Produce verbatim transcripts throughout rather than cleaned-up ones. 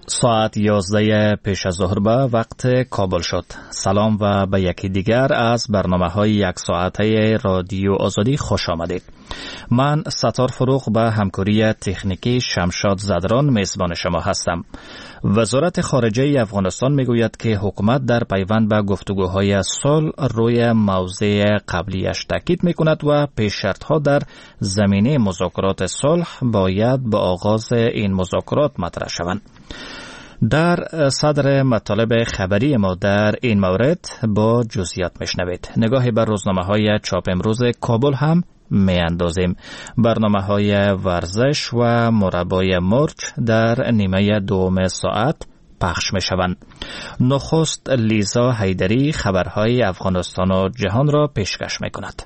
ساعت یازده پیش از ظهر به وقت کابل شد. سلام و به یکی دیگر از برنامه های یک ساعته رادیو آزادی خوش آمدید. من ستار فروغ به همکاری تکنیکی شمشاد زدران میزبان شما هستم. وزارت خارجه افغانستان میگوید که حکومت در پیوند به گفتگوهای صلح روی موضع قبلیش تاکید میکند و پیش شرطها در زمینه مذاکرات صلح باید به آغاز این مذاکرات مطرح شوند. در صدر مطالب خبری ما در این مورد با جزئیات میشنوید. نگاهی بر روزنامه‌های چاپ امروز کابل هم میاندازیم. برنامه‌های ورزش و مربای مرچ در نیمه دوم ساعت پخش میشوند. نخست لیزا حیدری خبرهای افغانستان و جهان را پیشکش میکند.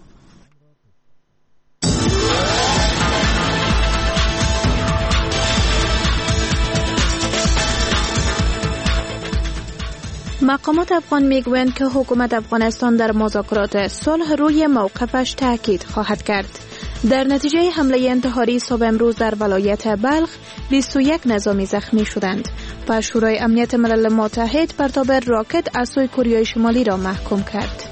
مقامات افغان میگویند که حکومت افغانستان در مذاکرات صلح روی موقفش تاکید خواهد کرد. در نتیجه حمله انتحاری صبح امروز در ولایت بلخ بیست و یک نظامی زخمی شدند و شورای امنیت ملل متحد پرتاب راکت از سوی کره شمالی را محکوم کرد.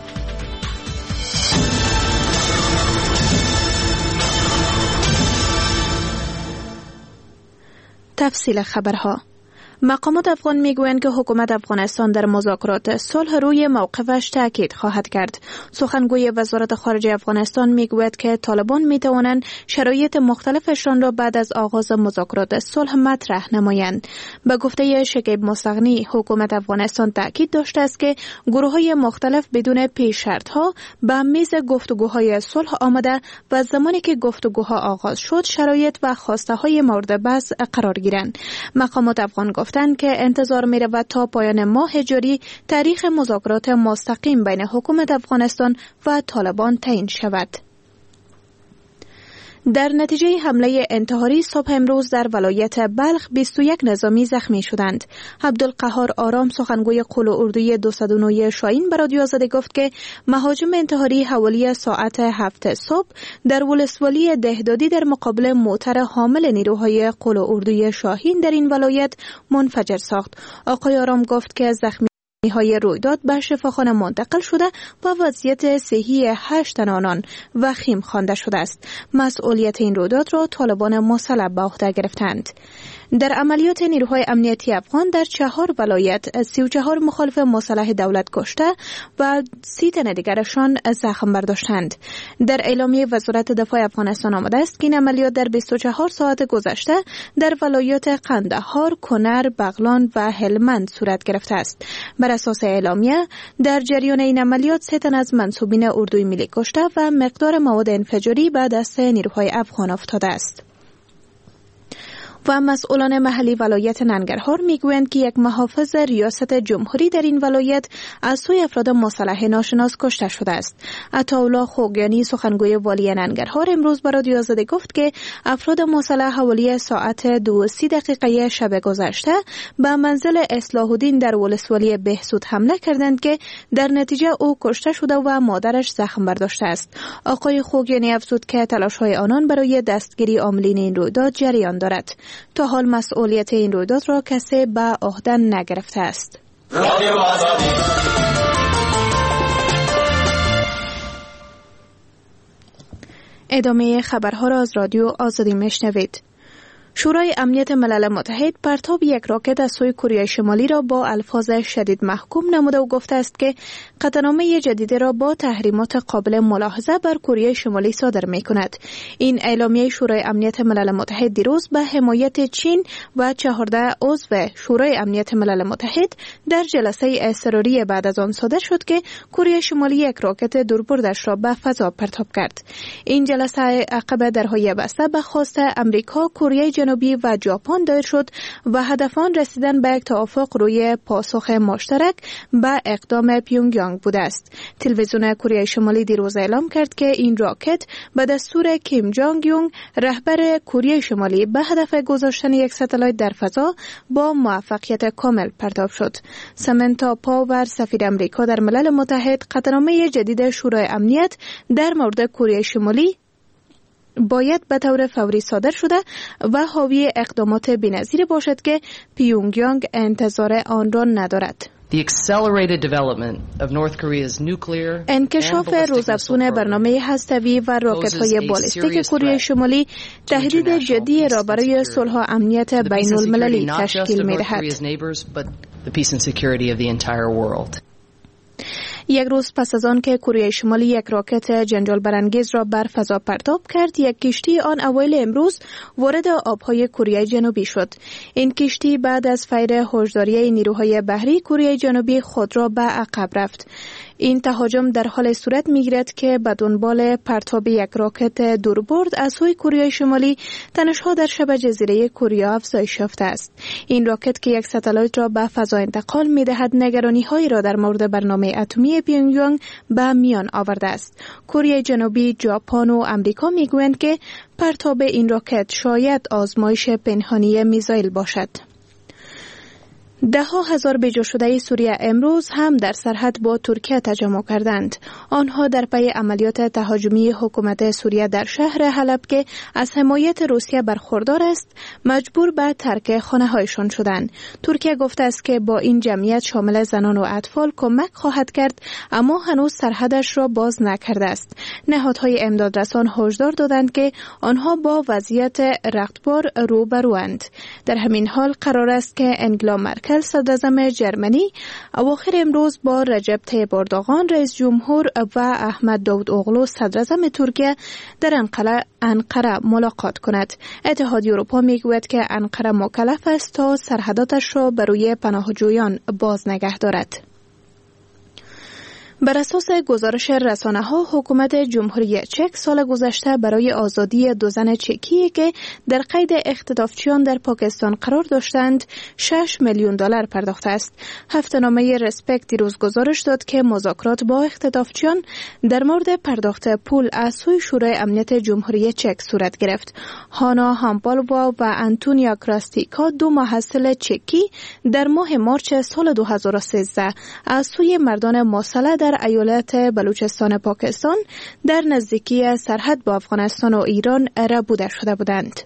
تفصیل خبرها. مقامات افغان میگویند که حکومت افغانستان در مذاکرات صلح روی موقفش تاکید خواهد کرد. سخنگوی وزارت خارجه افغانستان میگوید که طالبان میتوانند شرایط مختلفشان را بعد از آغاز مذاکرات صلح مطرح نمایند. به گفته شکیب مستغنی، حکومت افغانستان تاکید داشته است که گروه‌های مختلف بدون پیش شرط‌ها به میز گفتگوهای صلح آمده و زمانی که گفتگوها آغاز شد شرایط و خواسته‌های مورد بحث قرار گیرند. مقامات افغان گفت که انتظار می رود تا پایان ماه جاری تاریخ مذاکرات مستقیم بین حکومت افغانستان و طالبان تعیین شود. در نتیجه حمله انتحاری صبح امروز در ولایت بلخ بیست و یک نظامی زخمی شدند. عبدالقهار آرام سخنگوی قول اردوی دویست و نه شاهین به رادیو آزادی گفت که مهاجم انتحاری حوالی ساعت هفت صبح در ولسوالی دهدادی در مقابل موتر حامل نیروهای قول اردوی شاهین در این ولایت منفجر ساخت. آقای آرام گفت که زخمی های رویداد به شفاخانه منتقل شده و وضعیت صحی هشت تن آنان وخیم خوانده شده است. مسئولیت این رویداد را طالبان مسلح به عهده گرفتند. در عملیات نیروهای امنیتی افغان در چهار ولایت سی و چهار مخالف مسلح دولت کشته و سی تن دیگرشان زخم برداشتند. در اعلامیه وزارت دفاع افغانستان آمده است که این عملیات در بیست و چهار ساعت گذشته در ولایات قندهار، کنر، بغلان و هلمند صورت گرفته است. بر اساس اعلامیه در جریان این عملیات سه تن از منسوبین اردوی ملی کشته و مقدار مواد انفجاری به دست نیروهای افغان افتاده است. و مسئولان محلی ولایت ننگرهار میگویند که یک محافظ ریاست جمهوری در این ولایت از سوی افراد مسلح ناشناس کشته شده است. عطاالله خوگیانی سخنگوی والی ننگرهار امروز به رادیو آزادی گفت که افراد مسلح حوالی ساعت دو و سی دقیقه شب گذشته به منزل اصلاح الدین در ولسوالی بهسود حمله کردند که در نتیجه او کشته شده و مادرش زخم برداشته است. آقای خوگیانی افزود که تلاش‌های آنان برای دستگیری عاملین این رویداد جریان دارد. تا حال مسئولیت این رویداد را کسی به عهده نگرفته است. ادامه خبرها را از رادیو آزادی میشنوید. شورای امنیت ملل متحد پرتاب یک راکت از سوی کره شمالی را با الفاظ شدید محکوم نموده و گفته است که قطعنامه جدید را با تحریمات قابل ملاحظه بر کره شمالی صادر می کند. این اعلامیه شورای امنیت ملل متحد دیروز به حمایت چین و چهارده عضو شورای امنیت ملل متحد در جلسه اضطراری بعد از آن صادر شد که کره شمالی یک راکت دوربردش را به فضا پرتاب کرد. این جلسه عقب درهای بسته به خواست امریکا، کره جنوبی و ژاپن دایر شد و هدف آن رسیدن به یک توافق روی پاسخ مشترک به اقدام پیونگیانگ بوده است. تلویزیون کره شمالی دیروز اعلام کرد که این راکت به دستور کیم جانگ یونگ رهبر کره شمالی به هدف گذاشتن یک ستلایت در فضا با موفقیت کامل پرتاب شد. سامنتا پاور سفیر امریکا در ملل متحد قطعنامه جدید شورای امنیت در مورد کره شمالی باید به طور فوری صادر شده و حاوی اقدامات بی‌نظیر باشد که پیونگیانگ انتظار آن را ندارد. انکشاف روزافزون برنامه هسته‌ای و راکت‌های بالستیک کره شمالی تهدید جدی را برای صلح و امنیت بین المللی تشکیل می‌دهد. یک روز پس از آن که کره شمالی یک راکت جنجال برانگیز را بر فضا پرتاب کرد، یک کشتی آن اوایل امروز وارد آبهای کره جنوبی شد. این کشتی بعد از فیر هشداری نیروهای بحری کره جنوبی خود را به عقب رفت. این تهاجم در حال صورت می‌گیرد که به دنبال پرتاب یک راکت دوربرد از سوی کره شمالی تنش‌ها در شبه جزیره کره افزایش یافته است. این راکت که یک ستلایت را به فضا انتقال می‌دهد، نگرانی‌هایی را در مورد برنامه اتمی پیونگیانگ به میان آورده است. کره جنوبی، ژاپن و آمریکا می‌گویند که پرتاب این راکت شاید آزمایش پنهانی میزایل باشد. ده ها هزار بجا شده سوریه امروز هم در سرحد با ترکیه تجمع کردند. آنها در پی عملیات تهاجمی حکومت سوریه در شهر حلب که از حمایت روسیه برخوردار است، مجبور به ترک خانه‌هایشان شدند. ترکیه گفته است که با این جمعیت شامل زنان و اطفال کمک خواهد کرد، اما هنوز سرحدش را باز نکرده است. نهادهای امدادرسان هشدار دادند که آنها با وضعیت رقتبار روبروند. در همین حال قرار است که انگلا مرکل صدراعظم جرمنی اواخر امروز با رجب طیب اردوغان رئیس جمهور و احمد داود اوغلو صدراعظم ترکیه در انقره انقره ملاقات کند. اتحادیه اروپا میگوید که انقره مکلف است تا سرحداتش را برای پناهجویان باز نگه دارد. بر اساس گزارش رسانه‌ها، حکومت جمهوری چک سال گذشته برای آزادی دو زن چکی که در قید اختطافچیان در پاکستان قرار داشتند شش میلیون دلار پرداخته است. هفته‌نامه رسپکت دیروز گزارش داد که مذاکرات با اختطافچیان در مورد پرداخت پول از سوی شورای امنیت جمهوری چک صورت گرفت. هانا هامپالوا و انتونیا کراستیکا، دو محصل چکی، در ماه مارچ سال دو هزار و سیزده از سوی مردان مسلح در ایالت بلوچستان پاکستان در نزدیکی سرحد با افغانستان و ایران ربوده شده بودند.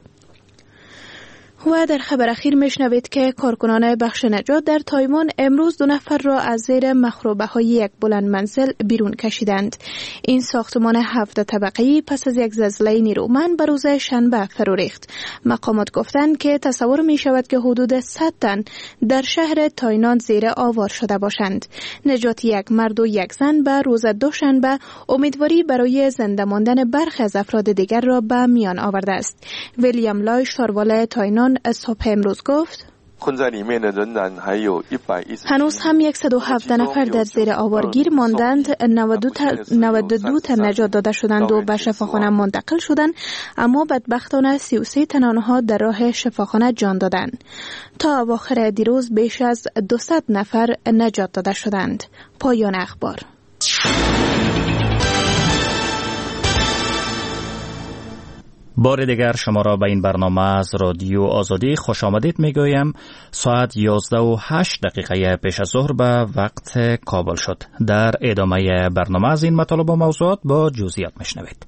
و در خبر اخیر میشنوید که کارکنان بخش نجات در تایوان امروز دو نفر را از زیر مخروبه های یک بلند منزل بیرون کشیدند. این ساختمان هفت طبقه‌ای پس از یک زلزله نیرومند به روز شنبه فرو ریخت. مقامات گفتند که تصور می شود که حدود صد تن در شهر تاینان زیر آوار شده باشند. نجات یک مرد و یک زن به روز دوشنبه امیدواری برای زنده ماندن برخی از افراد دیگر را به میان آورده است. ویلیام لای، شاروال تاینان، صبح امروز گفت هنوز هم صد و هفده نفر در زیر آوارگیر ماندند. نود و دو تن نجات داده شدند و به شفاخانه منتقل شدند، اما بدبختانه سی و سه تن آنها در راه شفاخانه جان دادند. تا اواخر دیروز بیش از دویست نفر نجات داده شدند. پایان اخبار. بار دیگر شما را به این برنامه از رادیو آزادی خوش آمدید میگویم. ساعت یازده و هشت دقیقه پیش از ظهر به وقت کابل شد. در ادامه برنامه از این مطالب و موضوعات با جزئیات میشنوید.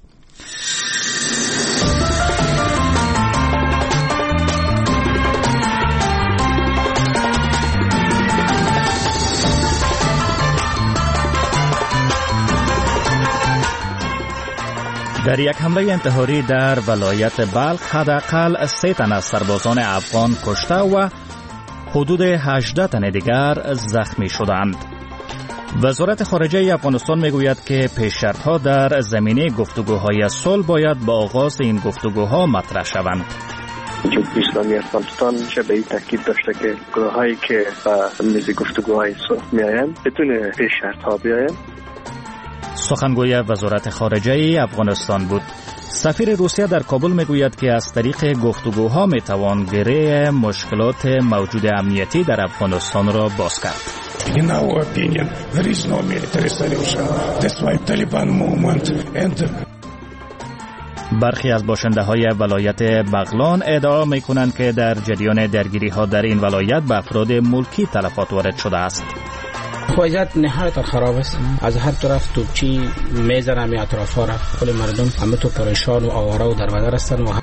در یک حمله انتحاری در ولایت بلخ حداقل سه تن از سربازان افغان کشته و حدود هجده تن دیگر زخمی شدند. وزارت خارجه افغانستان میگوید که پیشرفت‌ها در زمینه گفتگوهای صلح باید با آغاز این گفتگوها مطرح شوند. جمهوری اسلامی افغانستان به این تاکید داشته که گروهایی که به میز گفتگوهای صلح میآیند بدون پیشرفت‌ها بیایند. سخنگوی وزارت خارجه افغانستان بود. سفیر روسیه در کابل میگوید که از طریق گفتگوها میتوان گره مشکلات موجود امنیتی در افغانستان را باز کرد. In our opinion, there is no military solution. That's why Taliban movement and برخی از باشنده های ولایت بغلان ادعا می کنند که در جریان درگیری ها در این ولایت به افراد ملکی تلفات وارد شده است. وضعیت نهایت خراب است. از هر طرف توپچی میزنن می اطرافا را، کل مردم همه تو پریشان و آواره و در بدر هستند. و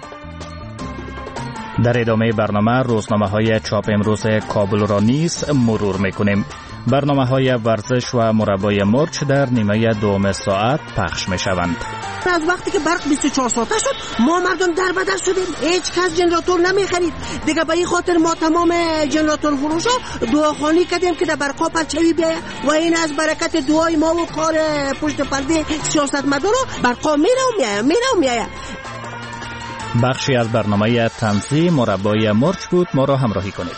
در ادامه برنامه روزنامه های چاپ امروز کابل را نیز مرور میکنیم. برنامه های ورزش و مربای مرچ در نیمه دوم ساعت پخش می شوند. از وقتی که برق بیست و چهار ساعته شد ما مردم در بدر شدیم، هیچ کس جنراتور نمی خرید دیگه. به این خاطر ما تمام جنراتور فروشا دعاخوانی کردیم که در برقا پرچوی بیاید و این از برکت دعای ما و کار پشت پرده سیاستمدارا برقا میره و میاید میره و میاید. بخشی از برنامه تنزی مربای مرچ بود. ما را همراهی کنید.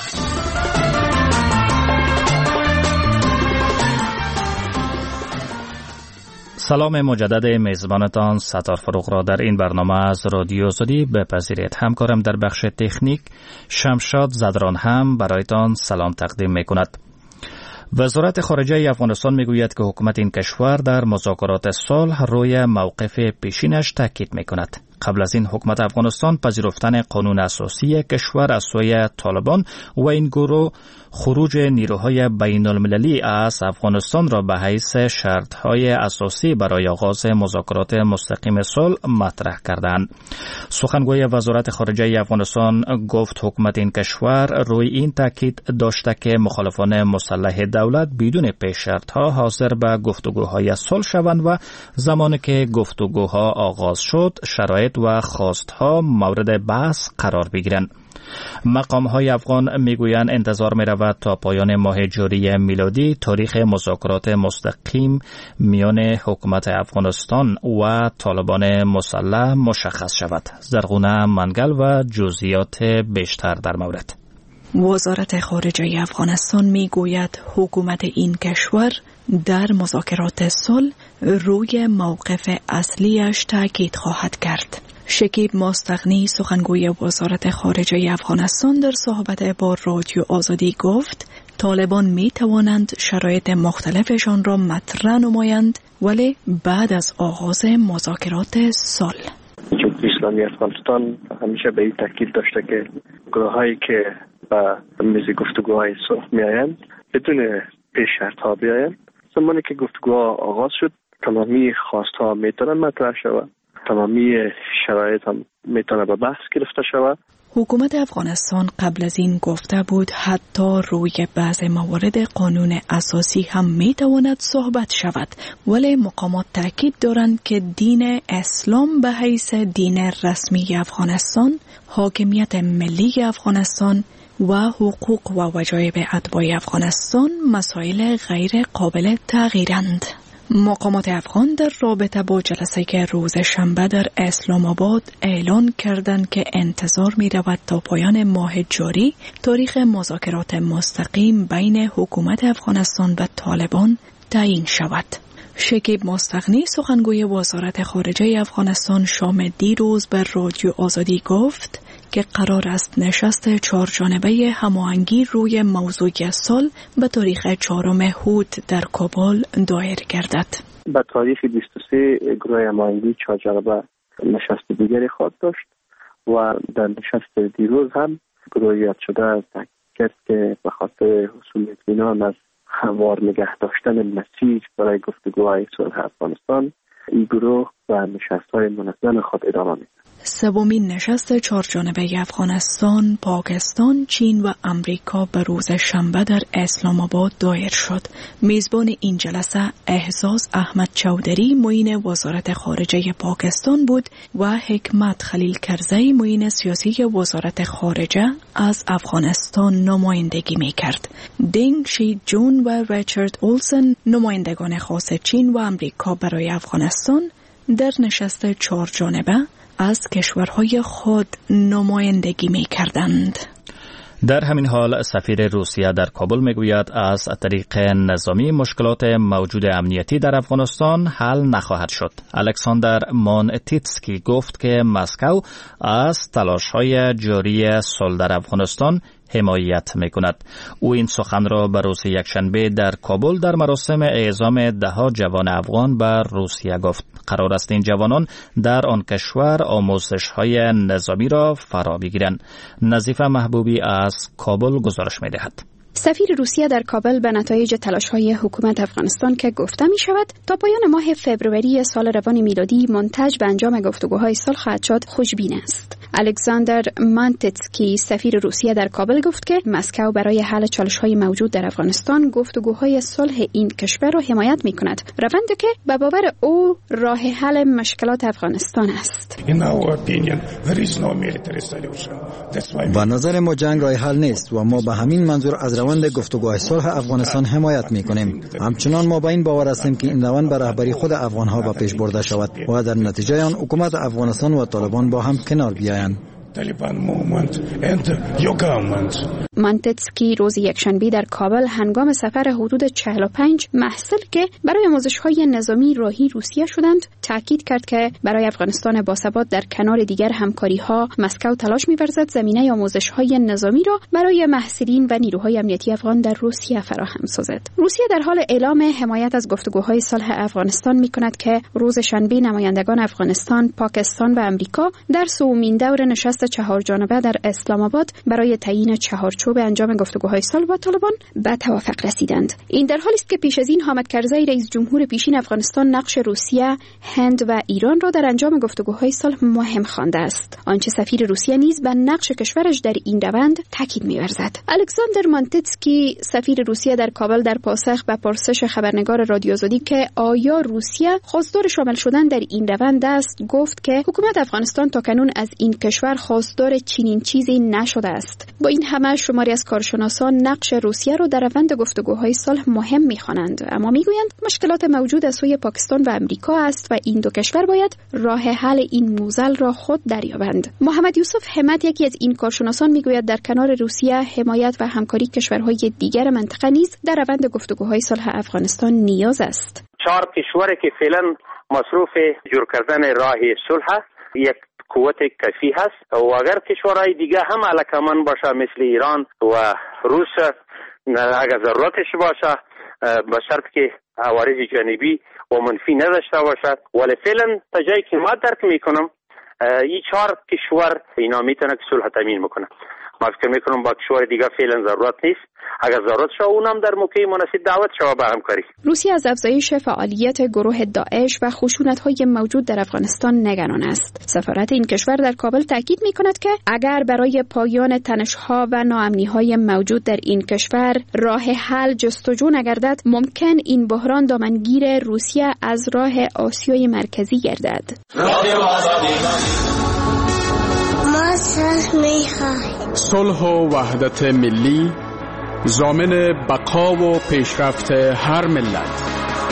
سلام مجدد میزبانتان ستار فروغ را در این برنامه از رادیو آزادی بپذیرید. همکارم در بخش تکنیک شمشاد زدران هم برایتان سلام تقدیم می کند. وزارت خارجه افغانستان میگوید که حکومت این کشور در مذاکرات صلح روی موقف پیشینش تاکید می کند. قبل از این حکومت افغانستان پذیرفتن قانون اساسی کشور از سوی طالبان و این گروه خروج نیروهای بین المللی از افغانستان را به حیث شرطهای اساسی برای آغاز مذاکرات مستقیم صلح مطرح کردند. سخنگوی وزارت خارجه افغانستان گفت حکومت این کشور روی این تاکید داشته که مخالفان مسلح دولت بدون پیش شرطها حاضر به گفتگوهای صلح شوند و زمانی که گفتگوها آغاز شد شرایط و خواستها مورد بحث قرار بگیرند. مقام های افغان میگویند انتظار می رود تا پایان ماه جاری میلادی تاریخ مذاکرات مستقیم میان حکومت افغانستان و طالبان مسلح مشخص شود. زرغونه منگل و جزئیات بیشتر در مورد. وزارت خارجه افغانستان میگوید حکومت این کشور در مذاکرات صلح روی موقف اصلیش تاکید خواهد کرد. شکیب مستغنی سخنگوی وزارت خارجه افغانستان در صحبت با رادیو آزادی گفت طالبان می توانند شرایط مختلفشان را مطرح نمایند ولی بعد از آغاز مذاکرات صلح. جمهوری اسلامی افغانستان همیشه به این تاکید داشته که گروهایی که به میز گفتگوهای صلح میآیند بدون پیش شرطها بیایند. زمانی که گفتگوها آغاز شد تمامی خواستها میتونن مطرح شود، تمامی شرایط هم میتونه به بحث گرفته شود. حکومت افغانستان قبل از این گفته بود حتی روی بعض موارد قانون اساسی هم میتواند صحبت شود، ولی مقامات تاکید دارند که دین اسلام به حیث دین رسمی افغانستان، حاکمیت ملی افغانستان و حقوق و وجایب اتباع افغانستان مسائل غیر قابل تغییرند. مقامات افغان در رابطه با جلسه که روز شنبه در اسلام آباد اعلان کردند که انتظار می رود تا پایان ماه جاری تاریخ مذاکرات مستقیم بین حکومت افغانستان و طالبان تعیین شود. شکیب مستغنی سخنگوی وزارت خارجه افغانستان شام دیروز بر رادیو آزادی گفت که قرار است نشست چهارجانبه هماهنگی روی موضوع صلح به تاریخ چهارم هوت در کابل دایر گردد. به تاریخ بیست و سه گروه هماهنگی چهارجانبه نشست دیگری خواهد داشت و در نشست دیروز هم گروه یاد شده تاکید کرد که به خاطر حصول اطمینان از هموار نگه داشتن مسیر برای گفتگوهای صلح افغانستان این گروه و نشست‌های منظم خود ادامه می‌دهد. سومین نشست چهارجانبه افغانستان، پاکستان، چین و امریکا به روز شنبه در اسلام آباد دایر شد. میزبان این جلسه اعزاز احمد چودری معین وزارت خارجه پاکستان بود و حکمت خلیل کرزی معین سیاسی وزارت خارجه از افغانستان نمایندگی می‌کرد. دینگ شی جون و ریچارد اولسن نمایندگان خاص چین و امریکا برای افغانستان در نشست چهارجانبه از کشورهای خود نمایندگی می کردند. در همین حال سفیر روسیه در کابل میگوید از طریق نظامی مشکلات موجود امنیتی در افغانستان حل نخواهد شد. الکساندر مونتیتسکی گفت که مسکو از تلاش‌های جاری صلح در افغانستان حمایت میکند. او این سخن را به روز یکشنبه در کابل در مراسم اعزام دهها جوان افغان به روسیه گفت. قرار است این جوانان در آن کشور آموزش‌های نظامی را فرا بگیرند. نظیفه محبوبی از کابل گزارش می‌دهد. سفیر روسیه در کابل به نتایج تلاش‌های حکومت افغانستان که گفته می شود تا پایان ماه فوریه سال روان میلادی منتج به انجام گفتگوهای صلح خواهد شد خوشبین است. الکساندر مانتتسکی سفیر روسیه در کابل گفت که مسکو برای حل چالش‌های موجود در افغانستان گفتگوهای صلح این کشور را حمایت می‌کند، روندی که به باور او راه حل مشکلات افغانستان است. با نظر ما جنگ راه حل نیست و ما به همین منظور از روند گفتگوهای صلح افغانستان حمایت می‌کنیم. همچنان ما به این باور هستیم که این روند به رهبری خود افغان‌ها به پیش برده شود و در نتیجه آن حکومت افغانستان و طالبان با هم کنار بیایند. Taliban movement and your government. مانتتسکی روز یکشنبه در کابل هنگام سفر حدود چهل و پنج محصل که برای آموزش‌های نظامی راهی روسیه شدند تاکید کرد که برای افغانستان باثبات در کنار دیگر همکاری‌ها مسکو تلاش می‌ورزد زمینه آموزش‌های نظامی را برای محصلین و نیروهای امنیتی افغان در روسیه فراهم سازد. روسیه در حال اعلام حمایت از گفتگوهای صلح افغانستان می‌کند که روز شنبه نمایندگان افغانستان، پاکستان و امریکا در سومین دور نشست چهار جانبه در اسلام آباد برای تعیین چهارچوب انجام گفتگوهای صلح با طالبان به توافق رسیدند. این در حالی است که پیش از این حامد کرزی رئیس جمهور پیشین افغانستان نقش روسیه، هند و ایران را در انجام گفتگوهای صلح مهم خوانده است. آنچه سفیر روسیه نیز به نقش کشورش در این روند تاکید می‌ورزد. الکساندر مانتتسکی سفیر روسیه در کابل در پاسخ به پرسش خبرنگار رادیو آزادی که آیا روسیه خواستار شامل شدن در این روند است، گفت که حکومت افغانستان تاکنون از این کشور خواستار چنین چیزی نشده است. با این همه شماری از کارشناسان نقش روسیه را در روند گفتگوهای صلح مهم می‌خوانند، اما می‌گویند مشکلات موجود از سوی پاکستان و امریکا است و این دو کشور باید راه حل این موزل را خود دریابند. محمد یوسف همت یکی از این کارشناسان می‌گوید در کنار روسیه حمایت و همکاری کشورهای دیگر منطقه نیز در روند گفتگوهای صلح افغانستان نیاز است. چهار کشوری که فعلا مصروف جور کردن راه صلح یک قوت کافی هست و اگر کشورهای دیگه هم علاقمند باشه مثل ایران و روس اگر ضرورتش باشه به شرط که عوارض جانبی و منفی نداشته باشد، ولی فعلا تا جایی که ما درک میکنم این چهار کشور اینا میتونه که صلح تامین میکنه. ما فکر میکنم با کشور دیگه فعلا ضرورت نیست، اگر ضرورت شد اونم در موقع مناسب دعوت شود به همکاری. روسیه از افزایش فعالیت گروه داعش و خشونت‌های موجود در افغانستان نگران است. سفارت این کشور در کابل تاکید می‌کند که اگر برای پایان تنش‌ها و ناامنی‌های موجود در این کشور راه حل جستجو نگردد، ممکن این بحران دامنگیر روسیه از راه آسیای مرکزی گردد. ما صلح می‌خواهیم. صلح و وحدت ملی ضامن بقا و پیشرفت هر ملت.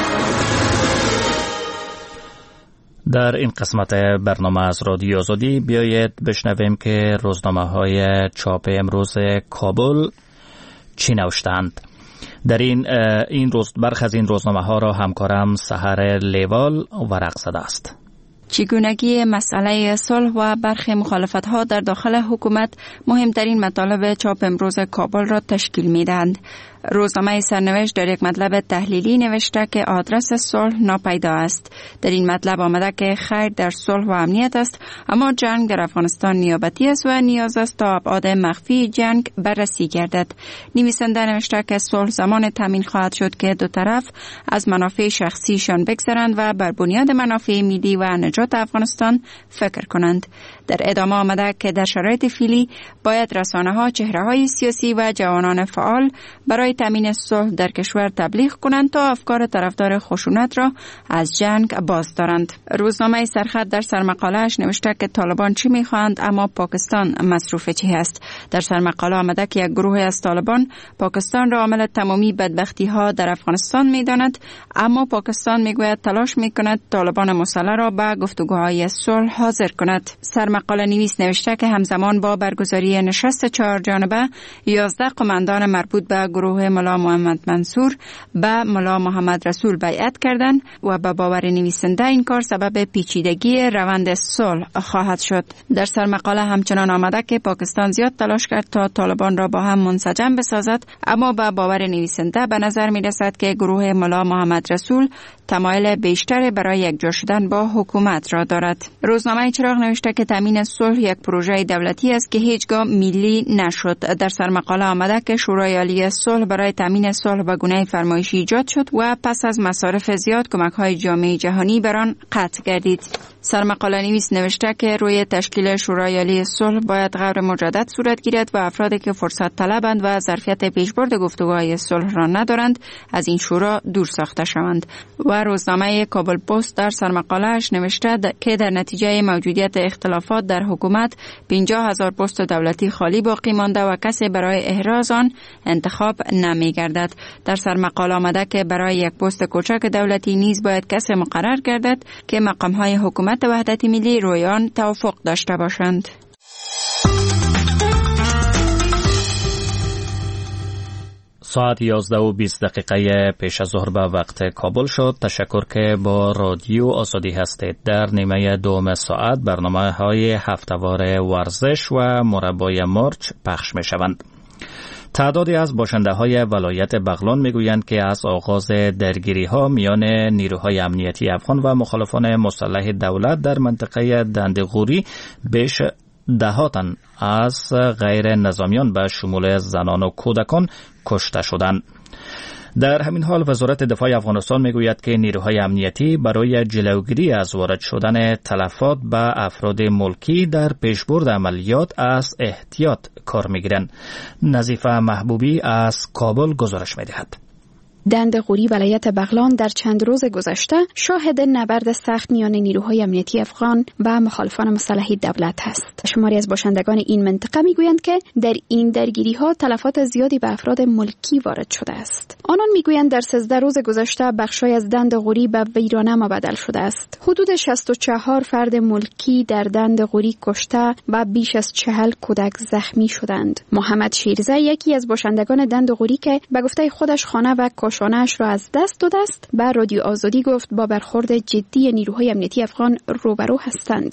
در این قسمت برنامه از رادیو آزادی بیایید بشنویم که روزنامه‌های چاپ امروز کابل چی نوشتند. در این این روز برخی از این روزنامه‌ها را همکارم سحر لیوال ورق زده است. چگونگی مسئله صلح و برخی مخالفت‌ها در داخل حکومت مهمترین مطالب چاپ امروز کابل را تشکیل می‌دهند. روزنامه سرنوشت در یک مطلب تحلیلی نوشته که آدرس صلح ناپیدا است. در این مطلب آمده که خیر در صلح و امنیت است، اما جنگ در افغانستان نیابتی است و نیاز است تا ابعاد مخفی جنگ بررسی گردد. نویسنده نوشته که صلح زمان تامین خواهد شد که دو طرف از منافع شخصیشان بگذرند و بر بنیاد منافع ملی و نجات افغانستان فکر کنند. در ادامه آمده که در شرایط فعلی باید رسانه‌ها چهره‌های سیاسی و جوانان فعال برای تامین صلح در کشور تبلیغ کنند تا افکار طرفدار خشونت را از جنگ باز دارند. روزنامه سرخط در سرمقاله‌اش نوشته که طالبان چی می‌خواهند اما پاکستان مصروف چی است. در سرمقاله آمده که یک گروه از طالبان پاکستان را عامل تمامی بدبختی‌ها در افغانستان می‌داند، اما پاکستان می‌گوید تلاش می‌کند طالبان مسلح را به گفتگوهای صلح حاضر کند. سرمقاله نویس نوشته که همزمان با برگزاری نشست چهار جانبه یازده قماندان مربوط به گروه ملا محمد منصور به ملا محمد رسول بیعت کردند و به باور نویسنده این کار سبب پیچیدگی روند صلح خواهد شد. در سرمقاله همچنان آمده که پاکستان زیاد تلاش کرد تا طالبان را با هم منسجم بسازد، اما به باور نویسنده به نظر می رسد که گروه ملا محمد رسول تمایل بیشتر برای یکجا شدن با حکومت حکومت را دارد. روزنامه چراغ نوشته که تامین صلح یک پروژه دولتی است که هیچگاه ملی نشد. در سرمقاله آمده که شورای عالی صلح برای تامین صلح به گونه فرمایشی ایجاد شد و پس از مصارف زیاد کمک‌های جامعه جهانی بر آن قطع گردید. سرمقاله نویس نوشته که روی تشکیل شورای عالی صلح باید غور مجدد صورت گیرد و افرادی که فرصت طلبند و ظرفیت پیشبرد گفتگوهای صلح را ندارند از این شورا دور ساخته شوند. و روزنامه کابل پست در سرمقاله‌اش نوشته که در نتیجه موجودیت اختلافات در حکومت پنجاه هزار پست دولتی خالی باقی مانده و کسی برای احراز آن انتخاب نمی گردد. در سرمقاله آمده که برای یک پست کوچک دولتی نیز باید کسی مقرر گردد که مقام‌های حکومت وحدت ملی روی آن توافق داشته باشند. ساعت یازده و بیست دقیقه پیش از ظهر به وقت کابل شد. تشکر که با رادیو آزادی هستید. در نیمه دوم ساعت برنامه های هفته‌وار ورزش و مربای مرچ پخش می شوند. تعدادی از باشنده های ولایت بغلان می گویند که از آغاز درگیری ها میان نیروهای امنیتی افغان و مخالفان مسلح دولت در منطقه دندغوری بیش ده تن از غیر نظامیان به شمول زنان و کودکان کشته شدند. در همین حال وزارت دفاع افغانستان میگوید که نیروهای امنیتی برای جلوگیری از وارد شدن تلفات به افراد ملکی در پیشبرد عملیات از احتیاط کار میگیرند. نظیفه محبوبی از کابل گزارش میدهد. دندغوری ولایت بغلان در چند روز گذشته شاهد نبرد سخت میان نیروهای امنیتی افغان و مخالفان مسلح دولت است. شماری از باشندگان این منطقه میگویند که در این درگیری ها تلفات زیادی به افراد ملکی وارد شده است. آنان میگویند در سیزده روز گذشته بخشای از دندغوری به ویرانه مبدل شده است. حدود شصت و چهار فرد ملکی در دندغوری کشته و بیش از چهل کودک زخمی شدند. محمد شیرزه یکی از باشندگان دندغوری که به گفته خودش خانه و کاشانه‌اش را از دست داده است به رادیو آزادی گفت با برخورد جدی نیروهای امنیتی افغان روبرو هستند.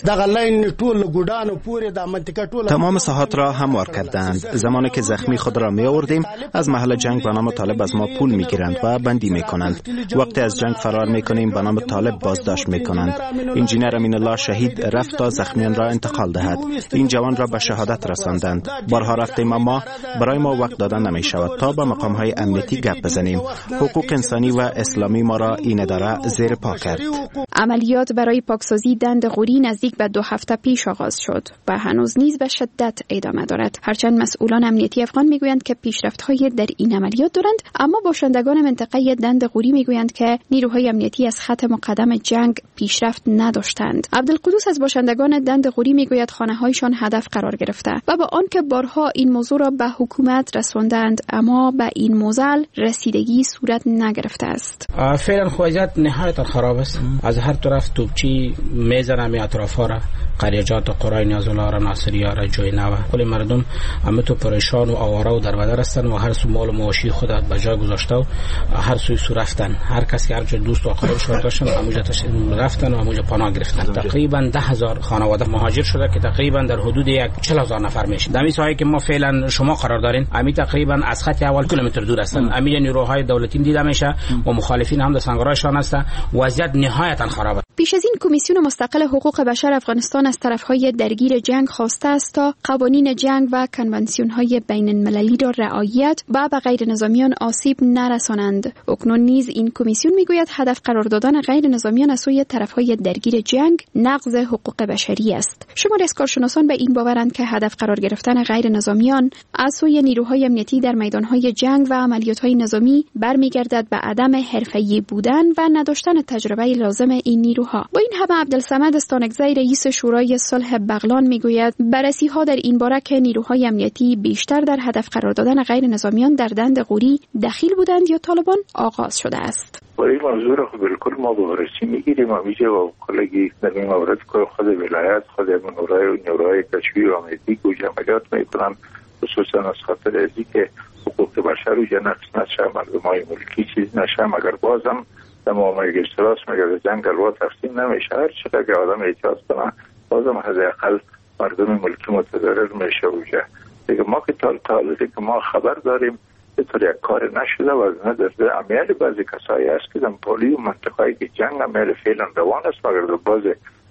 تمام ساحات را هموار کردند. زمانی که زخمی خود را می آوردیم از محل جنگ به نام طالب از ما پول می گیرند و بندی می کنند. وقتی از جنگ فرار می کنیم به نام طالب بازداشت می کنند. انجینر امین الله شهید رفت تا زخمیان را انتقال دهد. این جوان را به شهادت رساندند. بارها رفتیم اما برای ما وقت دادن نمی شود تا به مقام های امنیتی گپ بزنیم. حقوق انسانی و اسلامی ما را این اداره زیر پا کرد. عملیات برای پاکسازی دندغوری نزدیک به دو هفته پیش آغاز شد و هنوز نیز به شدت ادامه دارد. هرچند مسئولان امنیتی افغان میگویند که پیشرفت‌های در این عملیات دارند، اما باشندگان منطقه دندغوری میگویند که نیروهای امنیتی از خط مقدم جنگ پیشرفت نداشتند. عبدالقدوس از باشندگان دندغوری میگوید خانه‌هایشان هدف قرار گرفته و با آنکه بارها این موضوع را به حکومت رساندند اما به این موزل رسیدگی صورت نگرفته است. فعلا وضعیت نهایت خراب است. از هر طرف توپچی میزنه می اطرافا را، قریجات و قرای نیازالله را، ناصریه را، جوینه و کل مردم همه تو پریشان و آواره و دربدر هستند و هر سو مال و مواشی خود به جای گذاشته و هر سوی سو رفتن. هر کس که هر جای دوست و اقربش داشتن همونجا رفتن و همونجا پناه گرفتن. تقریبا ده هزار خانواده مهاجر شده که تقریبا در حدود یک چهل هزار نفر میشه. در این ساحه که ما فعلا شما قرار دارین امی تقریبا از خط اول کیلومتر دور هستند. امی نیروهای دولتی دیده میشه و مخالفین هم در سنگرایشان هستند. وضعیت نهایتا خراب است. پیش از این کمیسیون مستقل حقوق بشر افغانستان از طرفهای درگیر جنگ خواسته است تا قوانین جنگ و کنوانسیون‌های بین المللی را رعایت و به غیر نظامیان آسیب نرسانند. اکنون نیز این کمیسیون میگوید هدف قرار دادن غیر نظامیان از سوی طرفهای درگیر جنگ نقض حقوق بشری است. شماری از کارشناسان به این باورند که هدف قرار گرفتن غیر نظامیان از سوی نیروهای امنیتی در میدانهای جنگ و عملیات‌های نظامی برمیگردد به عدم حرفه‌ای بودن و نداشتن تجربه لازم این نیروها. با این همه عبدالصمد استانکزی رئیس شورای صلح بغلان میگوید بررسی‌ها در این باره که نیروهای امنیتی بیشتر در هدف قرار دادن غیر نظامیان در دندغوری دخیل بودند یا طالبان آغاز شده است. برای موضوع را بالکل ما به بررسی میگیریم و میشه با کلگی در این مورد که خود ولایت خود منورای و نیروهای کشفی و امنیتی که عملیات میکنن خصوصا از خاطر ازی که حقوق بشر رو یا نقص نشه مردمای ملکی چیز نشه مگر بازم در معامله اشتراس مگر جنگ الوا تقسیم نمیشه. هر چقدر که آدم احتیاط کنه بازم حداقل مردم ملکی متضرر میشه بوده. دیگه ما که تا حالی که ما خبر داریم اینطور یک کار نشده و از نظر عمیل بعضی کسایی هست که در پولی و منطقهایی که جنگ عمیل فعلا روان است مگر در باز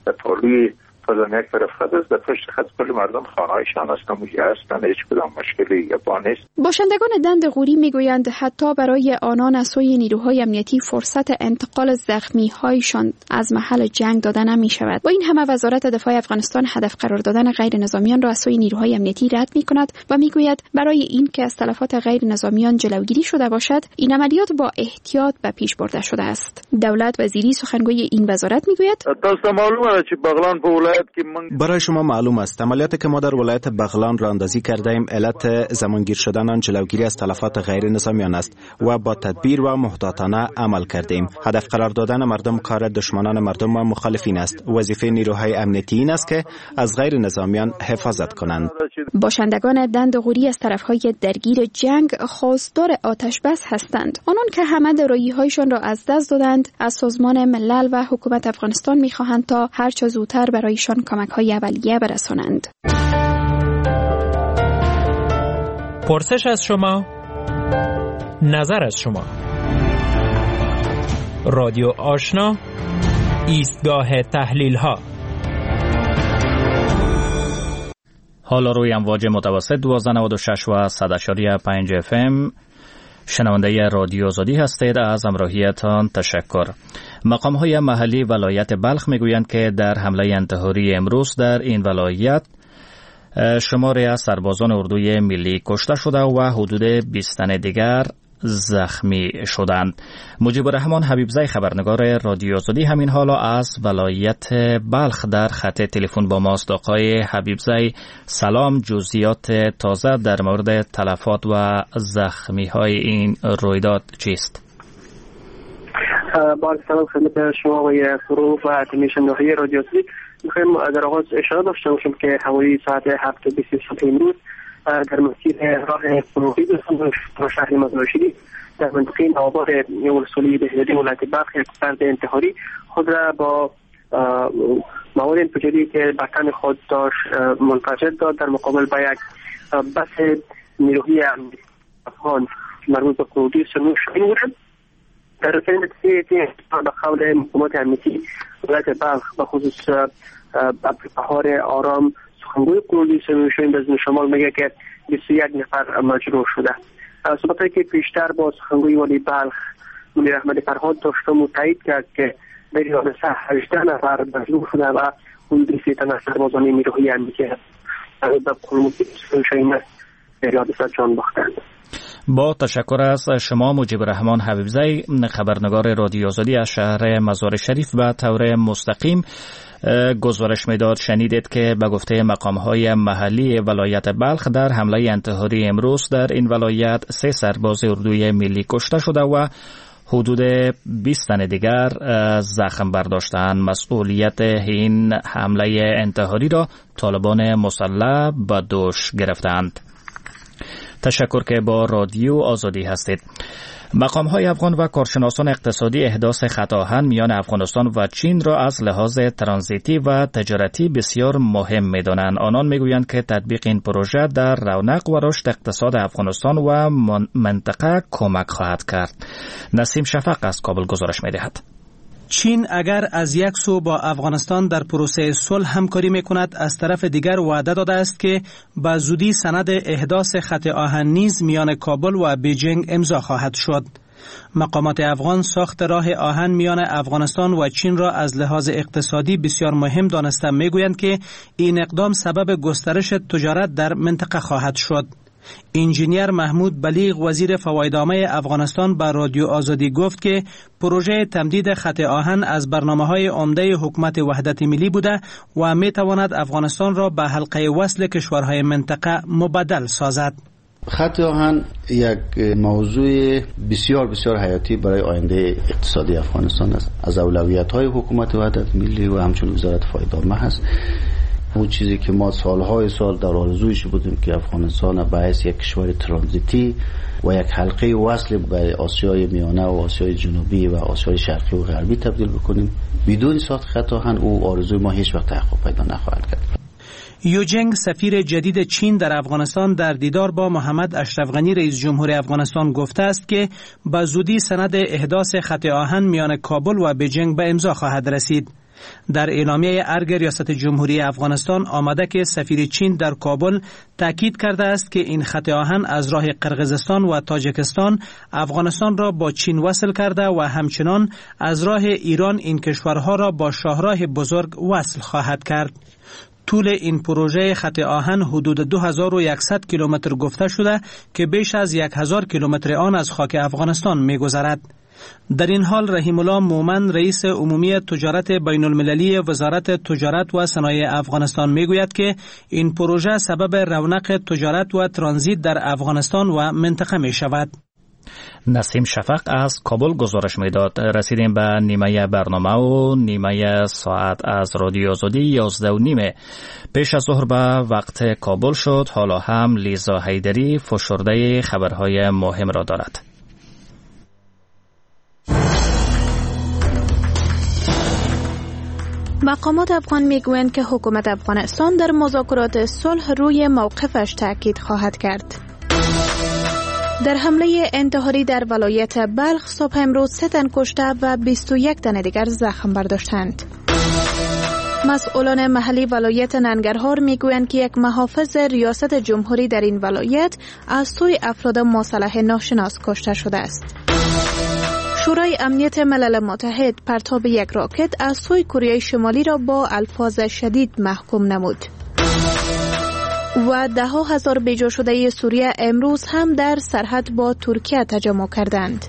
در پالوی فضانیک فرفخد است، در پشت خط کل مردم خانهایشان است، نموجه هستند، هیچ کدام مشکلی یابا نیست. باشندگان دند غوری میگویند حتی برای آنان از سوی نیروهای امنیتی فرصت انتقال زخمی هایشان از محل جنگ داده نمی شود. با این همه وزارت دفاع افغانستان هدف قرار دادن غیر نظامیان را از سوی نیروهای امنیتی رد می کند و میگوید برای این که از تلفات غیر نظامیان جلوگیری شده باشد، این عملیات با احتیاط به پیش برده شده است. دولت وزیری سخنگوی این وزارت میگوید تاسو معلومه چې بغلان په ولایت کې برای شما معلوم است عملیاتی که ما در ولایت بغلان را اندازی کرده ایم علت زمانگیر شدن آن جلوگیری از تلفات غیر نظامیان است و با تدبیر و محتاطانه عمل کرده ایم. هدف قرار دادن مردم کار دشمنان مردم و مخالفین است. وظیفه نیروهای امنیتی این است که از غیر نظامیان حفاظت کنند. باشندگان دند غوری از طرفهای درگیر جنگ خواستار آتش بس هستند. آنان که همه دارایی‌هایشان را از دست دادند از سازمان ملل و حکومت افغانستان می‌خواهند تا هر چه زودتر برایشان کمک‌های اولیه برسانند. پرسش از شما، نظر از شما. رادیو آشنا، ایستگاه تحلیل ها. حالا روی امواج متوسط دوازده نود و شش و صد و پنج اف ام شنونده رادیو آزادی هستید. از همراهیتان تشکر. مقام‌های محلی ولایت بلخ میگویند که در حمله انتحاری امروز در این ولایت شماری از سربازان اردوی ملی کشته شده و حدود بیست تن دیگر زخمی شدند. مجیب الرحمن حبیبزی خبرنگار رادیو آزادی همین حالا از ولایت بلخ در خط تلفن با ماست. آقای حبیبزی سلام، جزئیات تازه در مورد تلفات و زخمی های این رویداد چیست؟ با سلام خدمت شما و فروغ و تیم شنونده‌های رادیو آزادی. می‌خوایم در آغاز اشاره داشته باشم که حوالی ساعت هفت و بیست صبح امروز در مسیر راه فروغی به شهر مزارشری در منطقه نوآباد ولسوالی بهزادی ولایت بلخ یک فرد انتحاری خود را با مواد انفجاری که به تن خود داشت منفجر داد در مقابل با یک بس نیروی افغان مربوط به کردی سنوش شاهین بودند. در رسانه نتیجه به قول حکومت امنیتی ولایت بلخ به خصوص عبدالقهار آرام سخنگوی کردی سنوشین به شمال میگه که بیست و یک نفر مجروح شده. صحبتایی که پیشتر با سخنگوی والی بلخ منیر احمد فرهاد داشتم و تایید کرد که بین حادثه هجده نفر مجروح شده و حدود سی تن از سربازان نیروهای امنیتی به قلموتی سنوشین در حادثه جان باختند. با تشکر از شما مجیب الرحمن حبیبزی خبرنگار رادیو آزادی از شهر مزار شریف. به طور مستقیم گزارش میداد شنیدید که به گفته مقام‌های محلی ولایت بلخ در حمله انتحاری امروز در این ولایت سه سرباز اردوی ملی کشته شده و حدود بیست تن دیگر زخم برداشتند. مسئولیت این حمله انتحاری را طالبان مسلح به دوش گرفتند. تشکر که با رادیو آزادی هستید. مقام‌های افغان و کارشناسان اقتصادی احداث خط آهن میان افغانستان و چین را از لحاظ ترانزیتی و تجارتی بسیار مهم می‌دانند. آنان می‌گویند که تطبیق این پروژه در رونق و رشد اقتصاد افغانستان و منطقه کمک خواهد کرد. نسیم شفق از کابل گزارش می‌دهد. چین اگر از یک سو با افغانستان در پروسه صلح همکاری میکند، از طرف دیگر وعده داده است که به زودی سند احداث خط آهن نیز میان کابل و بیجینگ امضا خواهد شد. مقامات افغان ساخت راه آهن میان افغانستان و چین را از لحاظ اقتصادی بسیار مهم دانسته میگویند که این اقدام سبب گسترش تجارت در منطقه خواهد شد. انجینیر محمود بلیغ وزیر فوایدنامه افغانستان به رادیو آزادی گفت که پروژه تمدید خط آهن از برنامه‌های عمده حکومت وحدت ملی بوده و می‌تواند افغانستان را به حلقه وصل کشورهای منطقه مبدل سازد. خط آهن یک موضوع بسیار بسیار حیاتی برای آینده اقتصادی افغانستان است. از اولویت‌های حکومت وحدت ملی و همچنین وزارت فوایدنامه است. اون چیزی که ما سالهای سال در آرزویش بودیم که افغانستان باعث یک کشور ترانزیتی و یک حلقه وصل به آسیای میانه و آسیای جنوبی و آسیای شرقی و غربی تبدیل بکنیم، بدون ساخت خط آهن او آرزوی ما هیچ وقت تحقق پیدا نخواهد کرد. یوجنگ سفیر جدید چین در افغانستان در دیدار با محمد اشرف غنی رئیس جمهور افغانستان گفته است که به زودی سند احداث خط آهن میان کابل و بیجینگ به امضا خواهد رسید. در اعلامیه ارگ ریاست جمهوری افغانستان آمده که سفیر چین در کابل تاکید کرده است که این خط آهن از راه قرقیزستان و تاجیکستان افغانستان را با چین وصل کرده و همچنان از راه ایران این کشورها را با شاهراه بزرگ وصل خواهد کرد. طول این پروژه خط آهن حدود دو هزار و صد کیلومتر گفته شده که بیش از یک هزار کیلومتر آن از خاک افغانستان می‌گذرد. در این حال رحیم الله مومن رئیس عمومی تجارت بین المللی وزارت تجارت و صنایع افغانستان میگوید که این پروژه سبب رونق تجارت و ترانزیت در افغانستان و منطقه می شود. نسیم شفق از کابل گزارش میداد. رسیدیم به نیمه برنامه و نیمه ساعت از رادیو آزادی یازده و نیمه پیش از ظهر به وقت کابل شد. حالا هم لیزا حیدری فشرده خبرهای مهم را دارد. مقامات افغان میگویند که حکومت افغانستان در مذاکرات صلح روی موقفش تاکید خواهد کرد. در حمله انتحاری در ولایت بلخ صبح امروز سه تن کشته و بیست و یک تن دیگر زخم برداشتند. مسئولان محلی ولایت ننگرهار میگویند که یک محافظ ریاست جمهوری در این ولایت از سوی افراد مسلح ناشناس کشته شده است. شورای امنیت ملل متحد پرتاب یک راکت از سوی کره شمالی را با الفاظ شدید محکوم نمود. و ده ها هزار بیجا شده سوریه امروز هم در سرحد با ترکیه تجمع کردند.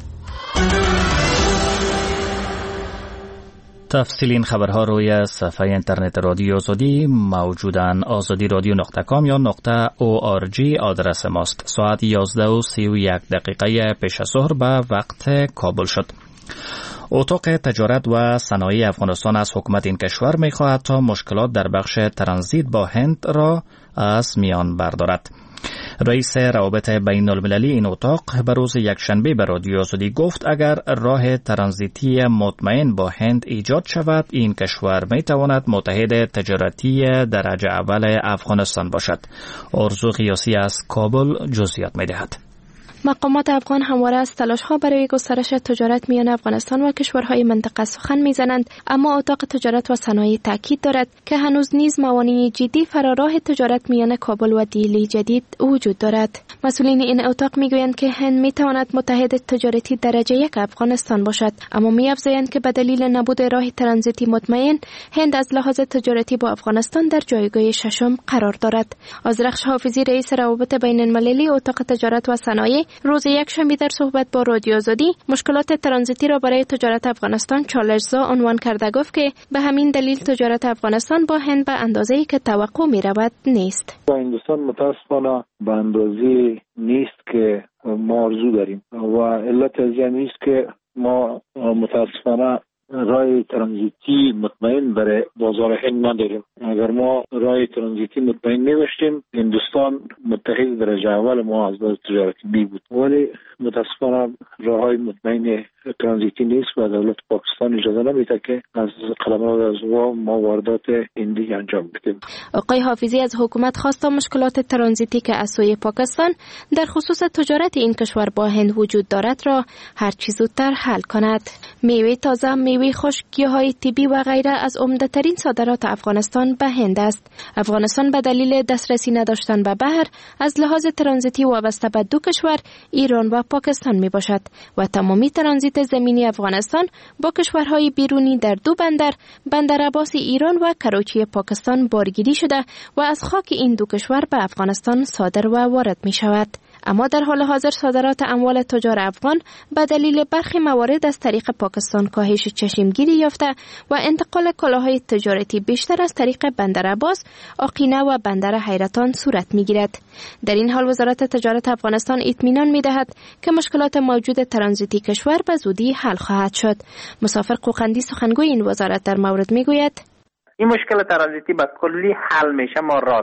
تفصیل این خبرها روی صفحه اینترنت رادیو آزادی موجودن. آزادی رادیو نقطه کام یا نقطه او آر جی آدرس ماست. ساعت یازده و سی و یک دقیقه پیش از ظهر به وقت کابل شد. اتاق تجارت و صنایع افغانستان از حکومت این کشور می خواهد تا مشکلات در بخش ترانزیت با هند را از میان بردارد. رئیس روابط بین المللی این اتاق به روز یکشنبه به رادیو آزادی گفت اگر راه ترانزیتی مطمئن با هند ایجاد شود این کشور می تواند متحد تجارتی درجه اول افغانستان باشد. آرزو قیاسی از کابل جزئیات می دهد. مقامات افغان همواره از تلاش‌ها برای گسترش تجارت میان افغانستان و کشورهای منطقه سخن میزنند، اما اتاق تجارت و صنایع تاکید دارد که هنوز نیز موانع جدی فراراه تجارت میان کابل و دیلی جدید وجود دارد. مسئولین این اتاق میگویند که هند میتواند متحد تجارتی درجه یک افغانستان باشد، اما می‌افزایند که به دلیل نبود راه ترانزیتی مطمئن هند از لحاظ تجارتی با افغانستان در جایگاه ششم قرار دارد. آذرخش حافظی رئیس روابط بین المللی اتاق تجارت و صنایع روز یکشنبه در صحبت با رادیو آزادی مشکلات ترانزیتی را برای تجارت افغانستان چالش‌زا عنوان کرده گفت که به همین دلیل تجارت افغانستان با هند به اندازه‌ای که توقع می‌رود نیست. با هندوستان متأسفانه به اندازه نیست که ما آرزو داریم و علت از این است که ما متأسفانه راه ترانزیتی مطمئن برای بازار هند نداریم. اگر ما راه ترانزیتی مطمئن نمی‌داشتیم هندوستان متحد درجه اول ما از لحاظ تجارتی می بود، ولی متاسفانه راههای مطمئن ترانزیتی نیست و دولت پاکستان اجازه نمیده که از قلمرو از ما واردات هندی انجام بدیم. آقای حافظی از حکومت خواست تا مشکلات ترانزیتی که از سوی پاکستان در خصوص تجارت این کشور با هند وجود دارد را هر چه زودتر حل کند. میوه تازه، میوه خشک، گیاهای طبی و غیره از عمده‌ترین صادرات افغانستان به هند است. افغانستان به دلیل دسترسی نداشتن به بحر از لحاظ ترانزیتی وابسته به دو کشور ایران و پاکستان می باشد و تمامی ترانزیت زمینی افغانستان با کشورهای بیرونی در دو بندر، بندر عباس ایران و کراچی پاکستان بارگیری شده و از خاک این دو کشور به افغانستان صادر و وارد می شود. اما در حال حاضر صادرات اموال تجار افغان به دلیل برخی موارد از طریق پاکستان کاهش چشمگیری یافته و انتقال کالاهای تجارتی بیشتر از طریق بندر عباس، آقینه و بندر حیرتان صورت می‌گیرد. در این حال وزارت تجارت افغانستان اطمینان می‌دهد که مشکلات موجود ترانزیتی کشور به زودی حل خواهد شد. مسافر قوقندی سخنگوی این وزارت در مورد می‌گوید: این مشکل ترانزیتی به کلی حل میشه، ما راه داریم.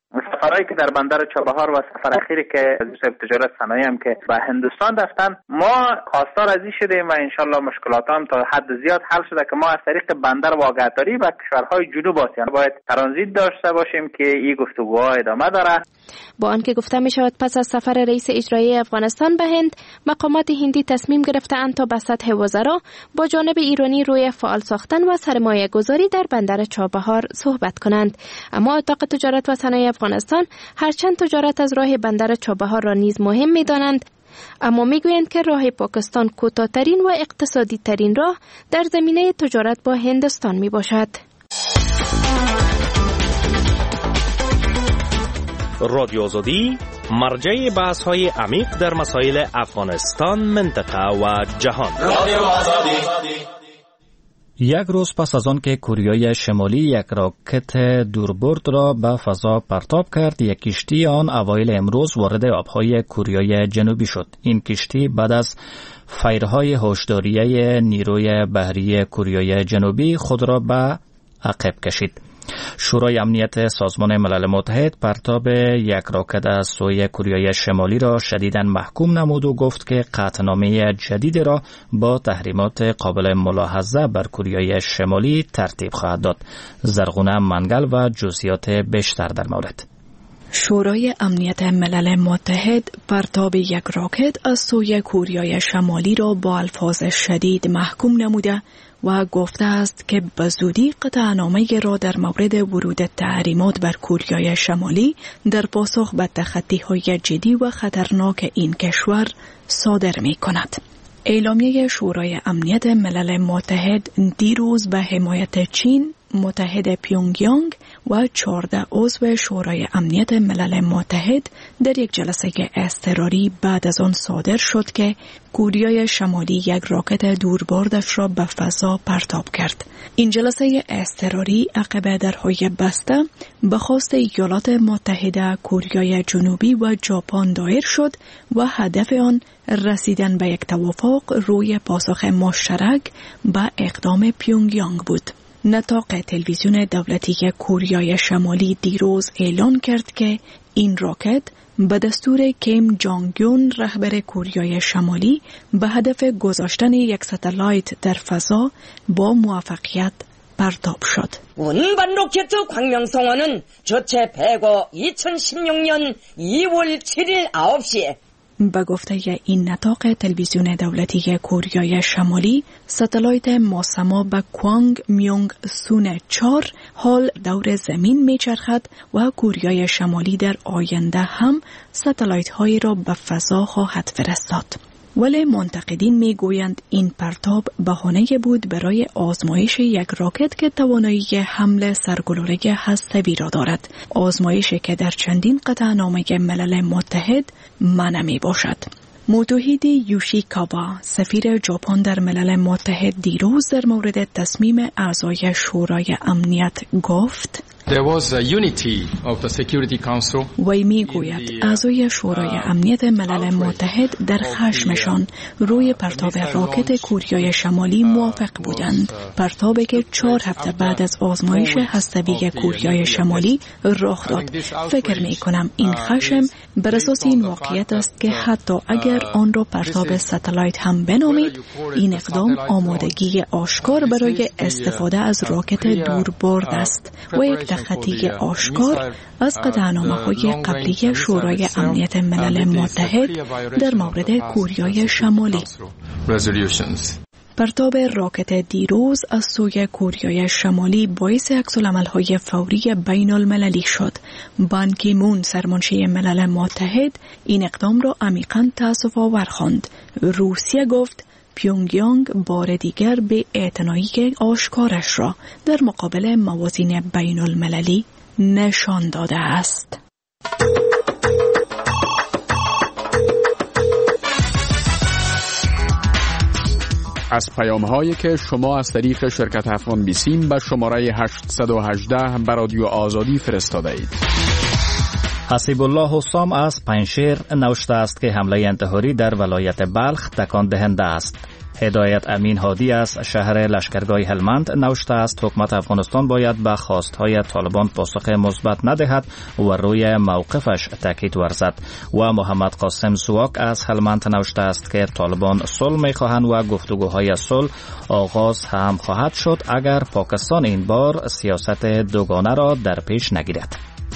سفرهایی که در بندر چابهار و سفر اخیری که صاحب تجارت صنایع هم که به هندوستان رفتن، ما خواستار از این شدیم و انشالله مشکلات هم تا حد زیاد حل شده که ما از طریق بندر واگهداری و کشورهای جنوب آسیا باید ترانزیت داشته باشیم که این گفتگوها ادامه داره. با آنکه گفته می شود پس از سفر رئیس اجرایی افغانستان به هند، مقامات هندی تصمیم گرفته‌اند تا به سطح وزرا با جانب ایرانی روی فعال ساختن و سرمایه گذاری در بندر چابهار صحبت کنند. اما اتاق تجارت و صنایع افغانستان هرچند تجارت از راه بندر چابهار را نیز مهم می دانند، اما می گویند که راه پاکستان کوتاه‌ترین و اقتصادی ترین راه در زمینه تجارت با هندوستان می باشد. رادیو آزادی مرجع بحث های عمیق در مسائل افغانستان، منطقه و جهان. رادیو آزادی. یک روز پس از آن که کوریای شمالی یک راکت دوربرد را به فضا پرتاب کرد، یک کشتی آن اوایل امروز وارد آبهای کوریای جنوبی شد. این کشتی بعد از فیرهای هشداری نیروی بحری کوریای جنوبی خود را به عقب کشید. شورای امنیت سازمان ملل متحد پرتاب یک راکت از سوی کوریای شمالی را شدیداً محکوم نمود و گفت که قطعنامه جدید را با تحریمات قابل ملاحظه بر کوریای شمالی ترتیب خواهد داد. زرغونه منگل و جزئیات بیشتر در مورد. شورای امنیت ملل متحد پرتاب یک راکت از سوی کوریای شمالی را با الفاظ شدید محکوم نموده و گفته است که به زودی قطعنامه را در مورد ورود تحریمات بر کوریای شمالی در پاسخ به تخطی‌های جدی و خطرناک این کشور صادر می کند. اعلامیه شورای امنیت ملل متحد دیروز به حمایت چین، متحد پیونگیانگ و چهارده عضو شورای امنیت ملل متحد در یک جلسه اضطراری بعد از آن صادر شد که کوریای شمالی یک راکت دوربردش را به فضا پرتاب کرد. این جلسه اضطراری عقب درهای بسته به خواست ایالات متحده، کوریای جنوبی و ژاپن دایر شد و هدف آن رسیدن به یک توافق روی پاسخ مشترک به اقدام پیونگیانگ بود. نطاق تلویزیون دولتی کوریای شمالی دیروز اعلان کرد که این راکت به دستور کیم جانگ یون رهبر کوریای شمالی به هدف گذاشتن یک ستلایت در فضا با موفقیت پرتاب شد. 운반 로켓 광명성어는 저체 배거 이천십육 년 이월 칠일 아홉 시에 به گفته این نطاق تلویزیون دولتی کوریای شمالی، ستلایت ماسما به کوانگ میونگ سون چهار حال دور زمین میچرخد و کوریای شمالی در آینده هم ستلایت هایی را به فضا خواهد فرستاد. ولی منتقدین میگویند این پرتاب بهانه بود برای آزمایش یک راکت که توانایی حمل سرگلوله هسته‌ای را دارد، آزمایشی که در چندین قطعنامه ملل متحد منع می باشد. موتوهیدی یوشیکاوا، سفیر ژاپن در ملل متحد، دیروز در مورد تصمیم اعضای شورای امنیت گفت: There was a unity of the Security Council. وی می گوید اعضای شورای امنیت ملل متحد در خشمشان روی پرتاب راکت کوریای شمالی موافق بودند. پرتابی که چهار هفته بعد از آزمایش هسته‌ای کوریای شمالی رخ داد. فکر می کنم این خشم بر اساس این واقعیت است که حتی اگر آن را پرتاب ستلایت هم بنامید، این اقدام آمادگی آشکار برای استفاده از راکت دوربرد است و یک تخطی آشکار از قطعنامه‌های قبلی شورای امنیت ملل متحد در مورد کوریای شمالی. پرتاب راکت دیروز از سوی کوریای شمالی باعث عکس‌العمل‌های فوری بین المللی شد. بان کی مون، سرمنشی ملل متحد، این اقدام را عمیقاً تأسف‌آور خواند. روسیه گفت پیونگیانگ بار دیگر به اعتنایی آشکارش را در مقابل موازین بین المللی نشان داده است. از پیام‌هایی که شما از طریق شرکت افغان بیسیم به شماره هشتصد و هجده به رادیو آزادی فرستاده اید. حسیب الله حسام از پنشیر نوشته است که حمله انتحاری در ولایت بلخ تکان دهنده است. هدایت امین هادی از شهر لشکرگاه هلمند نوشته است حکومت افغانستان باید به خواستهای طالبان پاسخ مثبت ندهد و روی موقفش تاکید ورزد. و محمد قاسم سواک از هلمند نوشته است که طالبان صلح می‌خواهند و گفتگوهای صلح آغاز هم خواهد شد اگر پاکستان این بار سیاست دوگانه را در پیش نگیرد.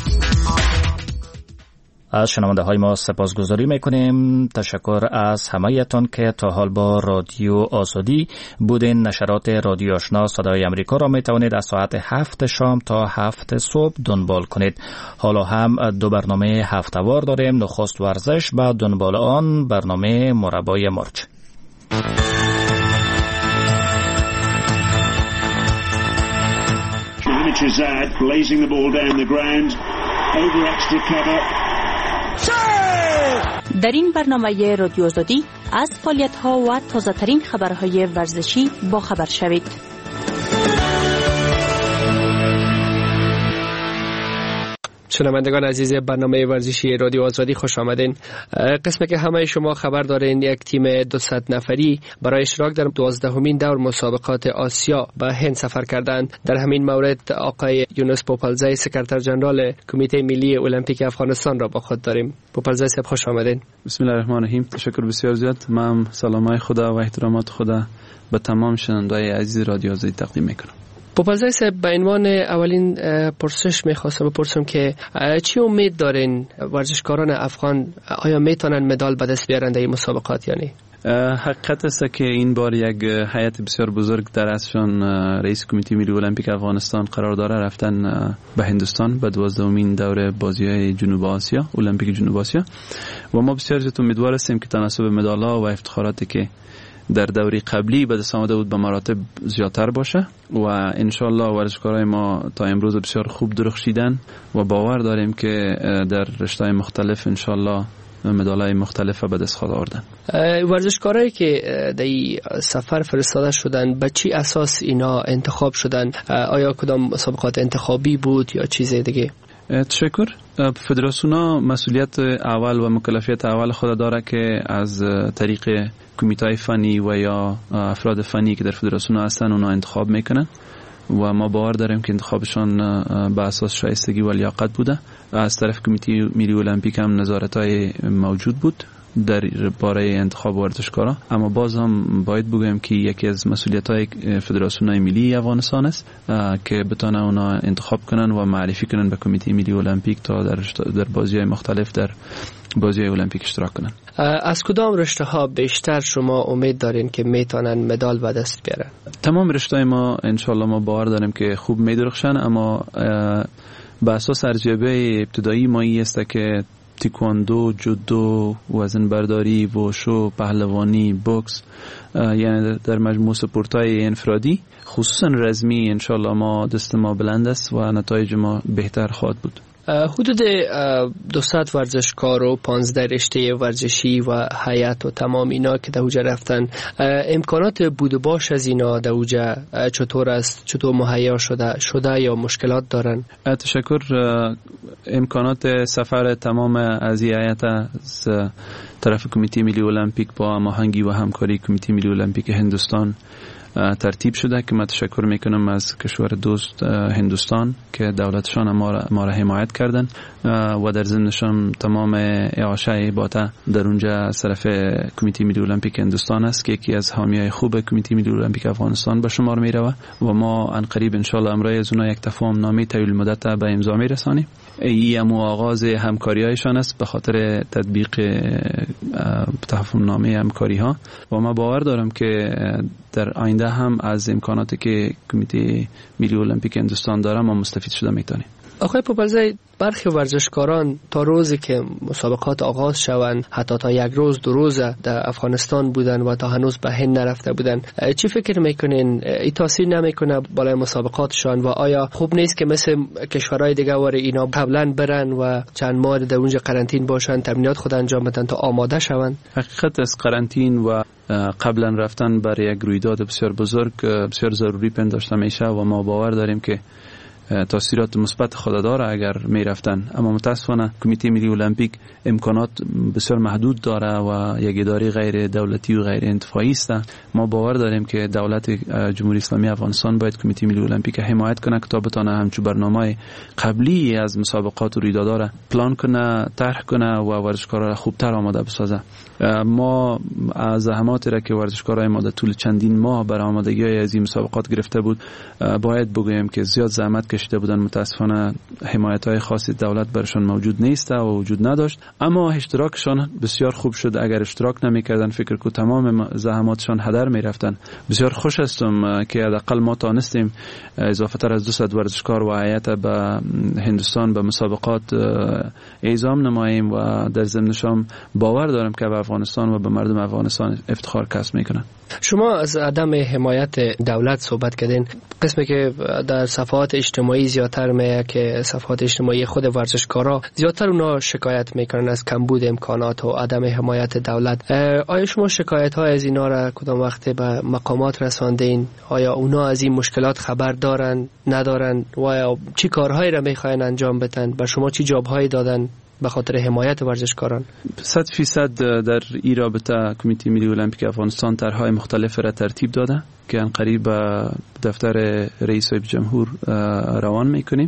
از شنونده های ما سپاسگزاری میکنیم. تشکر از همه‌تان که تا حال با رادیو آزادی بودین. نشرات رادیو آشنا صدای امریکا را میتوانید از ساعت هفت شام تا هفت صبح دنبال کنید. حالا هم دو برنامه هفته‌وار داریم. نخست ورزش، بعد دنبال آن برنامه مربای مرچ. blazing the ball down the ground over extra cover. در این برنامه رادیو آزادی از فعالیت‌ها و تازه‌ترین خبرهای ورزشی با خبر شوید. شنوندگان عزیز برنامه ورزشی رادیو آزادی خوش آمدین. قسمی که همه شما خبر دارین یک تیم دویست نفری برای اشتراک در دوازدهمین دور مسابقات آسیا به هند سفر کردند. در همین مورد آقای یونس پوپلزی سکرتر جنرال کمیته ملی المپیک افغانستان را با خود داریم. پوپلزی صاحب خوش آمدین. بسم الله الرحمن الرحیم. تشکر بسیار زیاد. من سلامای خدا و احترامات خدا به تمام شنوندگان عزیز رادیو آزادی تقدیم میکنم. پوپلزی صاحب، به عنوان اولین پرسش میخواستم بپرسم که چی امید دارین ورزشکاران افغان آیا میتونن مدال به دست بیارن در این مسابقات یا نه؟ حقیقت است که این بار یک هیئت بسیار بزرگ در ازشان رئیس کمیته ملی المپیک افغانستان قرار داره رفتن به هندوستان به دوازدهمین دوره بازی‌های جنوب آسیا، المپیک جنوب آسیا، و ما بسیار زیاد امیدوار هستیم که تناسب مدال‌ها و افتخاراتی که در دوری قبلی به دست آمده بود به مراتب زیادتر باشه و انشالله ورزشکارای ما تا امروز بسیار خوب درخشیدن و باور داریم که در رشته‌های مختلف انشالله مدال‌های مختلف به دست خواهد آوردن. ورزشکارایی که در این سفر فرستاده شدن به چی اساس اینا انتخاب شدن؟ آیا کدام مسابقات انتخابی بود یا چیز دیگه؟ تشکر. فدراسیون مسئولیت اول و مکلفیت اول خود داره که از طریق کمیته فنی و یا افراد فنی که در فدراسیون هستن اونا انتخاب میکنن و ما باور داریم که انتخابشان به اساس شایستگی و لیاقت بوده. از طرف کمیته ملی المپیک هم نظارت‌های موجود بود در باره انتخاب ورزشکارا، اما باز هم باید بگویم که یکی از مسئولیت‌های فدراسیون ملی افغانستان است که بتونه اونا انتخاب کنن و معرفی کنن به کمیته ملی المپیک تا در در بازی‌های مختلف در بازی‌های المپیک اشتراک کنن. از کدام رشته‌ها بیشتر شما امید دارین که میتونن مدال به دست بیارن؟ تمام رشته‌های ما انشالله ما باور داریم که خوب میدرخشن، اما به اساس ارزیابی ابتدایی ما این است که تیکواندو، جودو، وزن برداری، ووشو، پهلوانی، بوکس، یعنی در مجموع سپورت‌های انفرادی خصوصا رزمی انشالله ما دست ما بلند است و نتایج ما بهتر خواهد بود. حدود دویست ورزشکار و پانزده رشته ورزشی و هیئت و تمام اینا که در اوجه رفتن، امکانات بود و باش از اینا در اوجه چطور است؟ چطور مهیا شده شده یا مشکلات دارن؟ تشکر. امکانات سفر تمام از هیئت از طرف کمیته ملی المپیک با هماهنگی و همکاری کمیته ملی المپیک هندوستان ترتیب شده که من تشکر میکنم از کشور دوست هندوستان که دولتشان ما را حمایت کردن و در ضمنشان تمام اعاشه باتا در اونجا از طرف کمیته ملی المپیک هندوستان است که یکی از حامیای خوب کمیته ملی المپیک افغانستان به شمار میروه و ما ان قریب ان شاء الله امروز از اونها یک تفاهم نامه طویل مدت به امضا میرسانیم. این هم آغاز همکاری‌هایشان است به خاطر تطبیق تفاهم نامه همکاری ها و ما باور دارم که در آینده هم از امکاناتی که کمیته ملی المپیک هندوستان داره ما مستفید شده میتونیم. آقای پوپلزی، برخی ورزشکاران تا روزی که مسابقات آغاز شوند حتی تا یک روز دو روز در افغانستان بودن و تا هنوز به هند نرفته بودن، چی فکر میکنین ای تاثیر نمیکنه بالای مسابقاتشان و آیا خوب نیست که مثل کشورهای دیگه ور اینا قبلا برن و چند ماه در اونجا قرنطین باشن، تمرینات خود انجام بدن تا آماده شوند؟ حقیقت از قرنطین و قبلا رفتن برای یک رویداد بسیار بزرگ بسیار ضروری پنداشته میشه و ما باور داریم که تاثیرات مثبت خود داره اگر می رفتن. اما متاسفانه کمیته ملی المپیک امکانات بسیار محدود داره و یک اداره غیر دولتی و غیر انتفاعی است. ما باور داریم که دولت جمهوری اسلامی افغانستان باید کمیته ملی المپیک حمایت کنه که تا بتونه همچون برنامه قبلی از مسابقات و رویدادها را پلان کنه، طرح کنه و ورزشکارا را خوبتر آماده بسازه. ما از زحماتی را که ورزشکارای ما در طول چندین ماه برای آمادگی از این مسابقات گرفته بود باید بگویم که زیاد زحمت کشیده بودن. متاسفانه حمایت های خاصی دولت برشان موجود نیست و وجود نداشت، اما اشتراکشان بسیار خوب شد. اگر اشتراک نمیکردن فکر کو تمام زحماتشان هدر میرفتن. بسیار خوش هستم که حداقل ما تانستیم اضافه تر از دویست ورزشکار و هیئت به هندوستان به مسابقات اعزام نماییم و در ضمنشان باور دارم که به افغانستان و به مردم افغانستان افتخار کسب میکنن. شما از عدم حمایت دولت صحبت کردین، قسمی که در صفحات اجتماعی زیادتر میه که صفحات اجتماعی خود ورزشکارا زیادتر اونا شکایت میکنن از کمبود امکانات و عدم حمایت دولت. آیا شما شکایت های از اینا را کدام وقت به مقامات رساندین؟ آیا اونا از این مشکلات خبر دارن ندارن و آیا چی کارهایی را میخواین انجام بدن؟ به شما چی جابهایی دادن به خاطر حمایت ورزشکاران؟ صد فیصد در این رابطه کمیته ملی المپیک افغانستان طرح‌های مختلف را ترتیب داده که ان قریب دفتر رئیس جمهور روان میکنیم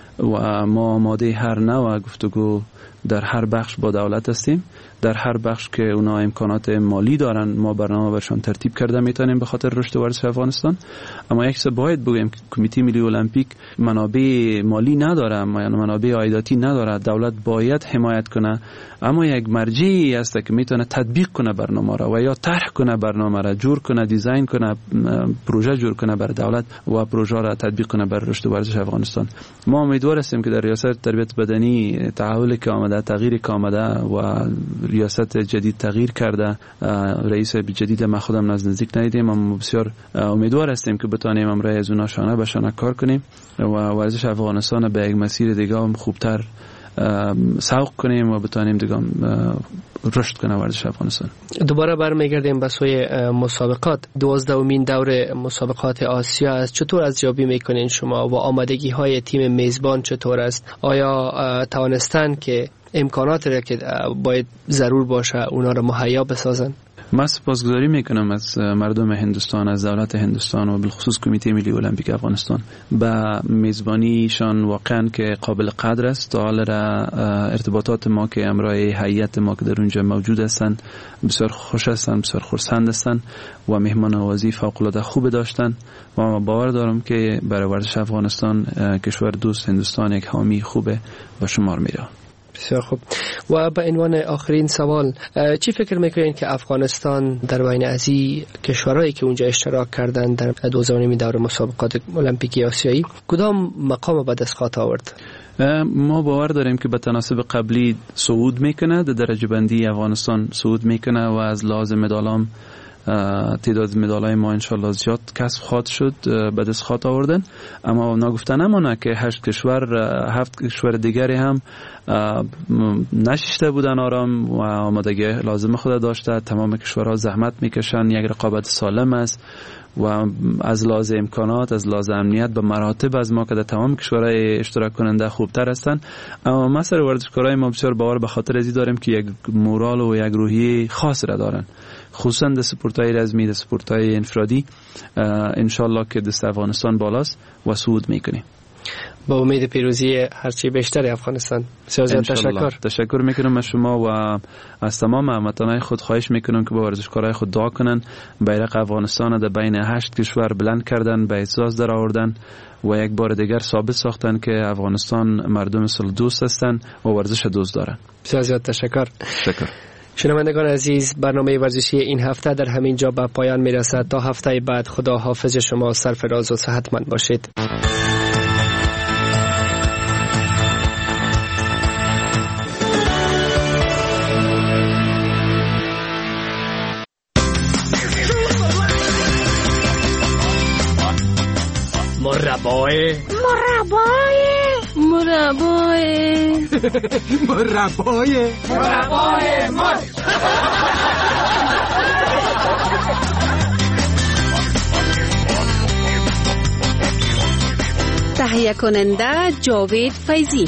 و ما آماده هر نوع گفتگو در هر بخش با دولت هستیم. در هر بخش که اونا امکانات مالی دارن ما برنامه برشان ترتیب کرده میتونیم به خاطر رشد ورزش افغانستان. اما یک چیز باید بگیم که کمیته ملی المپیک منابع مالی نداره، یعنی منابع عایداتی نداره. دولت باید حمایت کنه، اما یک مرجعی هست که میتونه تطبیق کنه برنامه را و یا طرح کنه برنامه را، جور کنه، دیزاین کنه، پروژه جور کنه بر دولت و پروژه را تطبیق کنه بر رشد ورزش افغانستان. ما امیدوار هستیم که در ریاست تربیت بدنی تحول که آمده، تغییر که آمده و ریاست جدید تغییر کرده، رئیس جدید ما خودم از نزدیک ندیدیم، اما بسیار امیدوار هستیم که بتونیم امروز از اونها شانه به شانه کار کنیم و ورزش افغانستان به یک مسیر دیگه هم خوبتر سوق کنیم و بتونیم دیگه رشد کنه ورزش افغانستان. دوباره برمیگردیم به سوی مسابقات. دوازدهمین دور مسابقات آسیا است. چطور ارزیابی میکنین شما و آمادگی های تیم میزبان چطور است؟ آیا توانستن که امکانات را که باید ضرور باشه اونا را مهیا بسازن؟ من سپاسگزاری میکنم از مردم هندوستان، از دولت هندوستان و بالخصوص کمیته ملی المپیک افغانستان به میزبانیشان واقعا که قابل قدر است. تا حال را ارتباطات ما که امروز هیئت ما که در اونجا موجود هستند بسیار خوش هستند، بسیار خرسند هستند و مهمان نوازی فوق العاده خوب داشتن و ما باور دارم که برای ورزش افغانستان کشور دوست هندوستان یک حامی خوبه و شمار میره. بسیار خوب. و به عنوان آخرین سوال، چی فکر میکنین که افغانستان در بین از این کشورهایی که اونجا اشتراک کردن در دوازدهمین دور مسابقات المپیکی آسیایی کدام مقام به دست خواهد آورد؟ ما باور داریم که به تناسب قبلی صعود میکنه، در درجه بندی افغانستان صعود میکنه و از لازم مدالام تعداد مدالای ما انشالله زیاد کسب خواهد شد، به دست خواهد آوردن. اما نگفته نمانه که هشت کشور هفت کشور دیگری هم نشسته بودن آرام و آمادگی لازم خود داشته. تمام کشورها زحمت میکشن، یک رقابت سالم است و از لحاظ امکانات، از لحاظ امنیت به مراتب از ما که در تمام کشورهای اشتراک کننده خوبتر هستند. اما مثلا ورزشکارای ما بسیار باور به خاطر ازی داریم که یک مورال و یک روحیه خاص را دارن، خصوصا در سپورت‌های رزمی، در سپورت‌های انفرادی. انشالله که دست افغانستان بالاست و صعود میکنیم. با امید پیروزی هرچی بیشتر افغانستان. بسیار زیاد تشکر. تشکر میکنم از شما و از تمام هموطنان خود خواهش میکنم که با ورزشکارای خود دعا کنن. بیرق افغانستان در بین هشت کشور بلند کردن، به اعزاز در آوردن و یک بار دیگر ثابت ساختن که افغانستان مردم صلح دوست هستند و ورزش دوست دارن. بسیار زیاد تشکر. تشکر. شنوندگان عزیز، برنامه ورزشی این هفته در همین جا به پایان میرسد. تا هفته بعد خدا حافظ شما، سرفراز و صحتمند باشید. مربای مربای مربای مربای مربای مر تهیه تهیه کننده جاوید فیضی.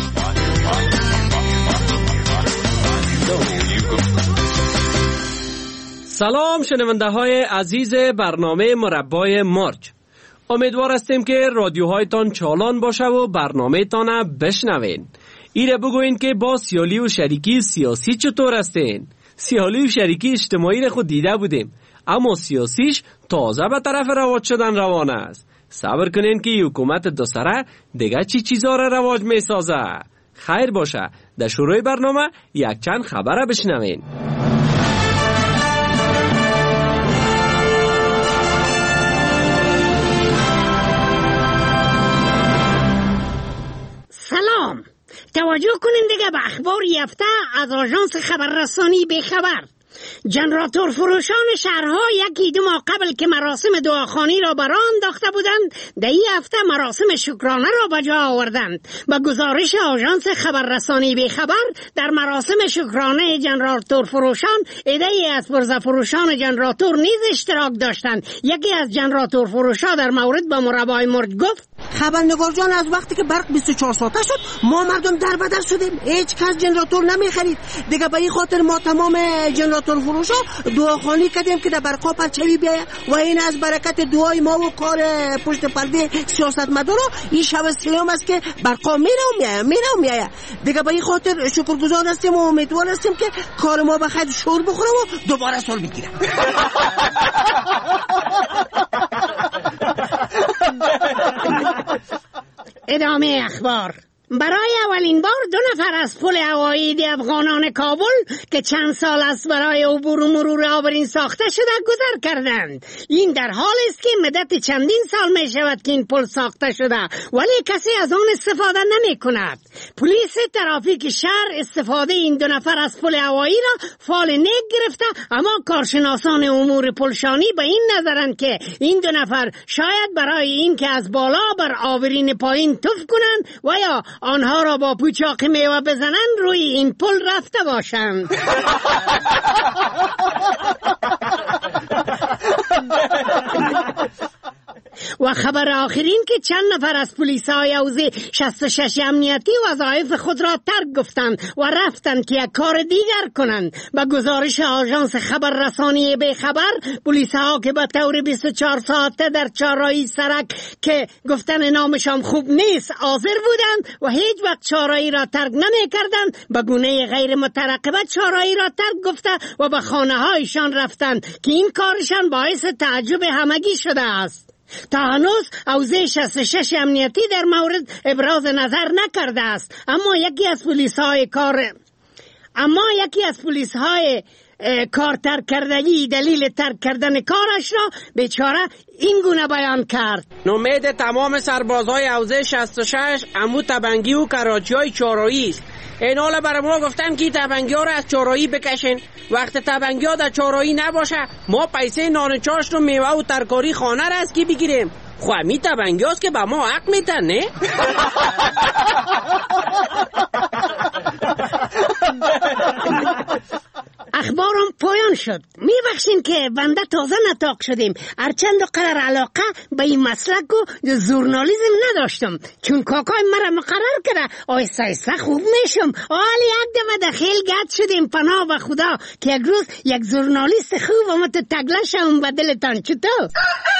سلام شنونده های عزیز برنامه مربای مارچ. امیدوار هستیم که رادیوهایتان چالان باشه و برنامه تانه بشنوین. ایره بگوین که با سیالی و شریکی سیاسی چطور هستین؟ سیالی و شریکی اجتماعی را خود دیده بودیم، اما سیاسیش تازه به طرف رواج شدن روانه است. صبر کنین که حکومت دو سره دیگه چی چیزا را رواج می سازه. خیر باشه، در شروع برنامه یک چند خبره بشنوین. سلام، توجه کنین دیگه به اخبار یافته از آژانس خبررسانی بخبر. جنراتور فروشان شهرها یکی دو ماه قبل که مراسم دعاخوانی را برآ انداخته بودند، در این هفته مراسم شکرانه را به جا آوردند. به گزارش آژانس خبررسانی بخبر، در مراسم شکرانه جنراتور فروشان عده‌ای از پرزه فروشان جنراتور نیز اشتراک داشتند. یکی از جنراتور فروشان در مورد به مربای مرج گفت: خبرنگار جان، از وقتی که برق بیست و چهار ساعته شد ما مردم در بدر شدیم، هیچ کس جنراتور نمی خرید. دیگه به این خاطر ما تمام جنراتور فروشا دعاخوانی کردیم که در برقا پرچمی بیاید و این از برکت دعای ما و کار پشت پرده سیاستمدارا این شب سیام است که برقا میره و میاید میره و میاید. دیگه به این خاطر شکرگزار هستیم و امیدوار هستیم که کار ما به خیر شور بخوره و دوباره سال بگیره. ادامه اخبار. برای اولین بار دو نفر از پل هوایی افغانان کابل که چند سال است برای عبور و مرور آبرین ساخته شده گذر کردند. این در حال است که مدت چندین سال می شود که این پل ساخته شده ولی کسی از آن استفاده نمی کند. پلیس ترافیک شهر استفاده این دو نفر از پل هوایی را فال نیک گرفته، اما کارشناسان امور پلشانی به این نظرند که این دو نفر شاید برای این که از بالا بر آبرین پایین توف کنند و یا آنها را با پوچاق میوه بزنند روی این پل رفته باشند. و خبر آخرین که چند نفر از پلیس های حوزه شصت و شش امنیتی وظایف خود را ترک گفتند و رفتند که یک کار دیگر کنند. به گزارش آژانس خبررسانی بخبر، پلیس ها که به طور بیست و چهار ساعته در چهارراهی سرک که گفتن نامشان خوب نیست حاضر بودند و هیچ وقت چهارراهی را ترک نمی کردند، به گونه غیر مترقبه چهارراهی را ترک گفته و به خانه هایشان رفتند که این کارشان باعث تعجب همگی شده است. تا هنوز حوزه شصت و شش امنیتی در مورد ابراز نظر نکرده است، اما یکی از پلیس های کار اما یکی از پلیس های کار ترک کردگی دلیل ترک کردن کارش را بیچاره این گونه بیان کرد: نومید تمام سربازهای حوزه شصت و شش امو تبنگی و کراچی های چهارراهی است. این حالا برای ما گفتن که تبنگی ها را از چهارراهی بکشین. وقت تبنگی ها در چهارراهی نباشه ما پیسه نان چاشت و میوه و ترکاری خانه را از کی بگیریم؟ خو همی تبنگی هاست که به ما حق میتن، نه؟ اخبارم پایان شد. میبخشین که بنده تازه نطاق شدیم، هرچند قرار علاقه به این مسلک و ژورنالیسم نداشتم، چون کاکای مرا مقرر کرده آیسته آیسته خوب میشم. حالی یک دفعه دخیل گد شدیم، پناه به خدا که یک روز یک ژورنالیست خوب و تو تگله شم به دلتان. چطور؟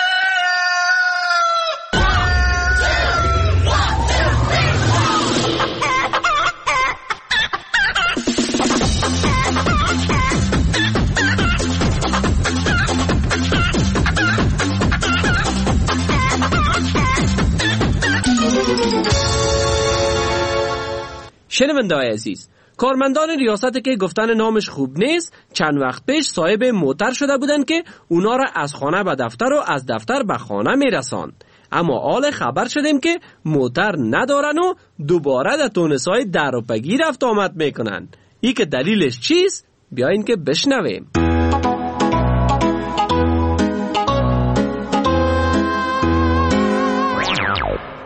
شنونده‌های عزیز، کارمندان ریاست که گفتن نامش خوب نیست چند وقت پیش صاحب موتر شده بودند که اونا را از خانه به دفتر و از دفتر به خانه میرساند، اما حال خبر شدیم که موتر ندارن و دوباره در تونسای در و پگی رفت آمد میکنن. ای که دلیلش چیست؟ بیاین که بشنویم.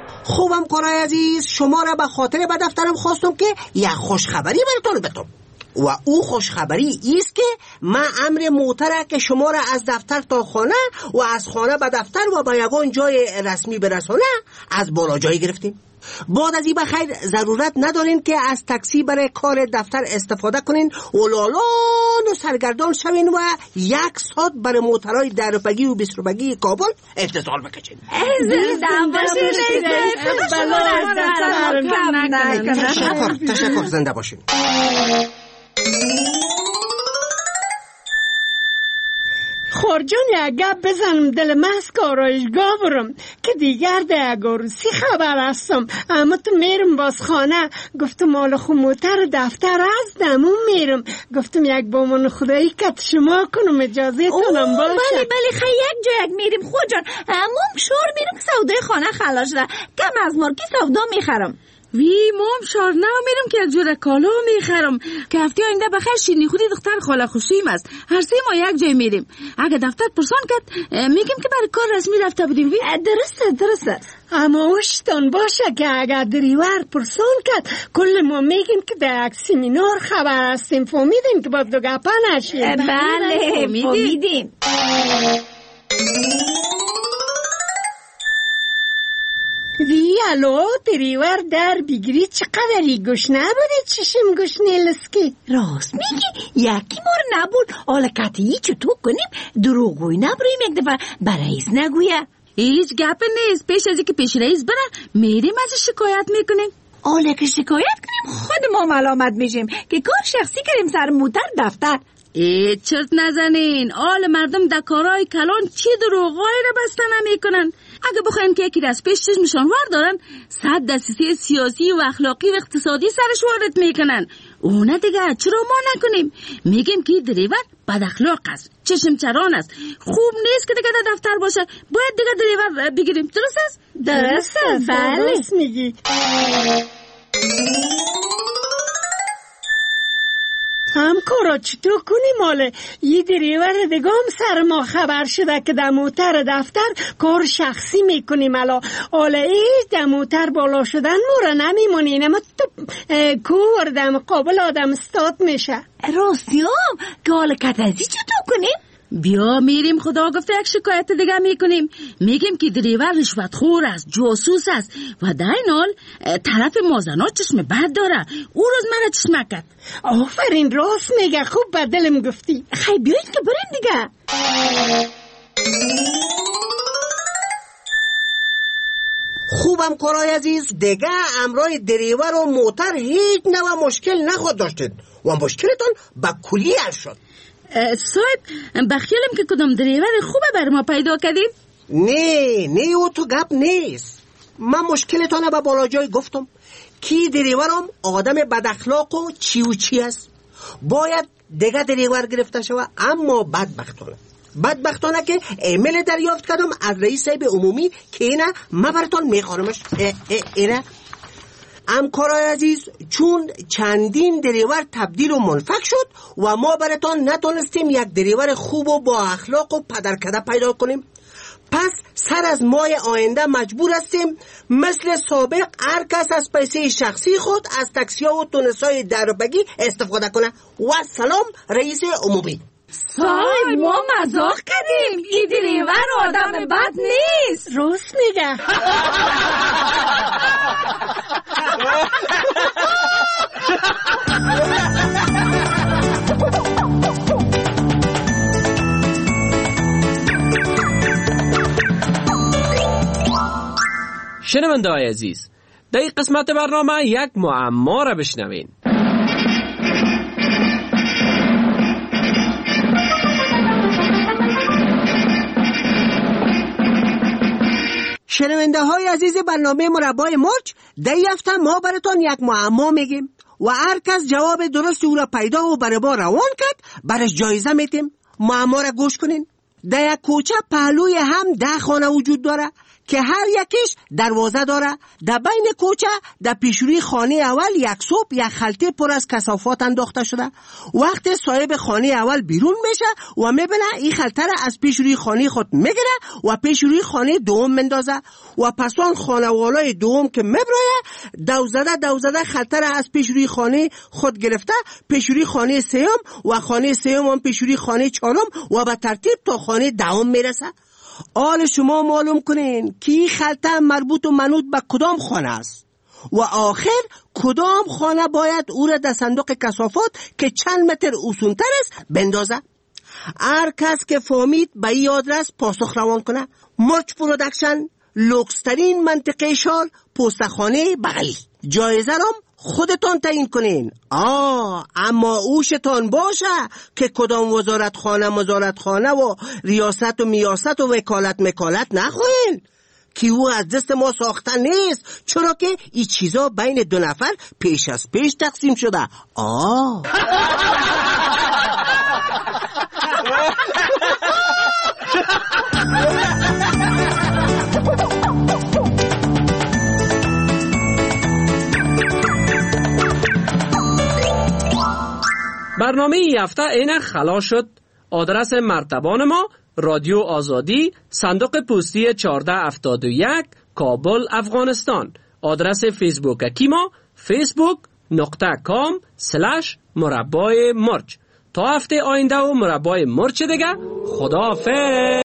خوبم قرای عزیز، شما را به خاطر به دفترم خواستم که یک خوشخبری براتون بدم. و او خوشخبری ایست که ما امر موتره که شما را از دفتر تا خانه و از خانه به دفتر و به یگان جای رسمی برسانه از بالا جایی گرفتیم. بعد از این بخیر ضرورت ندارین که از تاکسی برای کار دفتر استفاده کنین و لالان و سرگردان شوین و یک ساعت برای موترهای در روپگی و بیست روپگی کابل انتظار بکشین. زنده باشین. تشکر تشکر زنده باشین. خورجان یک گپ بزنم دل مست کارایشگاه برم که دیگر ده گروسی خبر هستم. اما تو میرم باز خانه. گفتم مال خو موتر دفتر از دمون میرم. گفتم یک با من خدایی کت شما کنم اجازه کنم باشه. بله بله خیلی یک جا یک میریم خورجان. مام شور میرم که سودای خانه خلاص ده. کم از مارکی سودا میخرم. وی مام شار نه میرم که یک جور کالا میخرم که هفته آینده بخیر شیرینی خودی دختر خاله خوشیم است. هر سه ما یک جای میریم. اگه دفتر پرسان کرد میگیم که برای کار رسمی رفته بودیم. وی درسته درسته. اما وشتان باشه که اگر دریور پرسان کرد کل ما میگیم که در یک سیمینار خبر هستیم. فهمیدیم که باز دو گپا نشیم. بله فهمیدیم. وی الو دریور در بگیری چقدری گشنه بوده چشم گشنه لسکی. راست میگی یکی مار نبود. حالا کتیی چطور کنیم دروغوی نبریم یک دفعه برایز نگویه. هیچ گپ نیست. پیش از که پیش رئیس بره میریم از شکایت میکنیم. حالا که شکایت کنیم خود ما ملامت میشیم که کار شخصی کردیم سر موتر دفتر. ای چرت نزنین. آل مردم در کارهای کلان چی دروغای را بسته نمیکنن. اگه بخواین که یکی از پیش چشمشان وار دارن صد دسیسه سیاسی و اخلاقی و اقتصادی سرش وارد میکنن. اونه دیگه چرا ما نکنیم؟ میگیم که دریور بد اخلاق است، چشم چران است، خوب نیست که دیگه در دفتر باشه. باید دیگه دریور بگیریم. درست است؟ درست است. بله میگی. هم کارا چطور کنیم؟ حاله یه دریور دیگه هم سر ما خبر شده که در موتر دفتر کار شخصی میکنیم. الا حاله ایش در موتر بالا شدن مورا نمیمونین. اما تو کور در مقابل آدم استاد میشه. راستیام که حالا کتازی چطور کنیم؟ بیا میریم خدا گفته یک شکایت دیگه میکنیم. میگیم که دریور رشوتخور است، جاسوس است و در این حال طرف مازنا چشم بد داره. او روز مرا چشمک کرد. آفرین راست میگه. خوب به دلم گفتی. خیلی بیایید که بریم دیگه. خوبم کارای عزیز دیگه امرای دریور و موتر هیچ نوع مشکل نخواد داشتید و مشکلتون با کلی حل شد. صاحب بخیالم که کدام دریور خوبه بر ما پیدا کردید؟ نه نه او تو گپ نیست. من مشکلتانه به بالا جای گفتم کی دریورم آدم بد اخلاق و چی و چی است. باید دیگه دریور گرفته شوه. اما بدبختانه بدبختانه که ایمیل دریافت کردم از رئیس صاحب عمومی که اینه من براتون میخوانمش. اینه همکارای عزیز چون چندین دریور تبدیل و منفک شد و ما براتون نتونستیم یک دریور خوب و با اخلاق و پدرکده پیدا کنیم. پس سر از ماه آینده مجبور هستیم مثل سابق هر کس از پیسه شخصی خود از تاکسی ها و تونسای دربگی استفاده کنه. و سلام رئیس عمومی. صاحب ما مزاق کردیم. این دریور آدم بد نیست. راست میگه. شنونده های عزیز در این قسمت برنامه یک معما را بشنوین. شنونده های عزیز برنامه مربای مرچ در این هفته ما براتون یک معما میگیم و هر کس جواب درست او را پیدا و برای ما روان کرد برش جایزه میتیم. معما را گوش کنین. در یک کوچه پهلوی هم ده خانه وجود داره که هر یکیش دروازه داره. در بین کوچه در پیشروی خانه اول یک صبح یک خلطه پر از کثافات انداخته شده. وقتی صاحب خانه اول بیرون میشه و میبینه این خلطه را از پیشروی خانه خود میگیره و پیشروی خانه دوم مندازه و پس آن خانوالای دوم که میبره دوزده دوزده خلطه را از پیشروی خانه خود گرفته پیشروی خانه سیوم و خانه سیوم هم پیشروی خانه چهارم و به ترتیب تا خانه دوم میرسه. آل شما معلوم کنین که این خلطه مربوط و منوط به کدام خانه است و آخر کدام خانه باید او را در صندوق کثافات که چند متر اوسونتر است بندازه. هر کس که فهمید به این آدرس پاسخ روان کنه. مرچ پرودکشن، لوکسترین منطقه شار، پستخانه بغلی. جایزه رام خودتان تعیین کنین. آه اما اوشتان باشه که کدام وزارت خانه مزارت خانه و ریاست و میاست و وکالت مکالت نخواهین که او از دست ما ساخته نیست، چرا که این چیزا بین دو نفر پیش از پیش تقسیم شده. آه برنامه این هفته اینه خلاص شد. آدرس مرتبان ما رادیو آزادی، صندوق پستی چهارده هفتاد و یک، کابل، افغانستان. آدرس فیسبوک کی ما فیسبوک نقطه کام سلش مربای مرچ. تا هفته آینده و مربای مرچ دیگه. خداحافظ.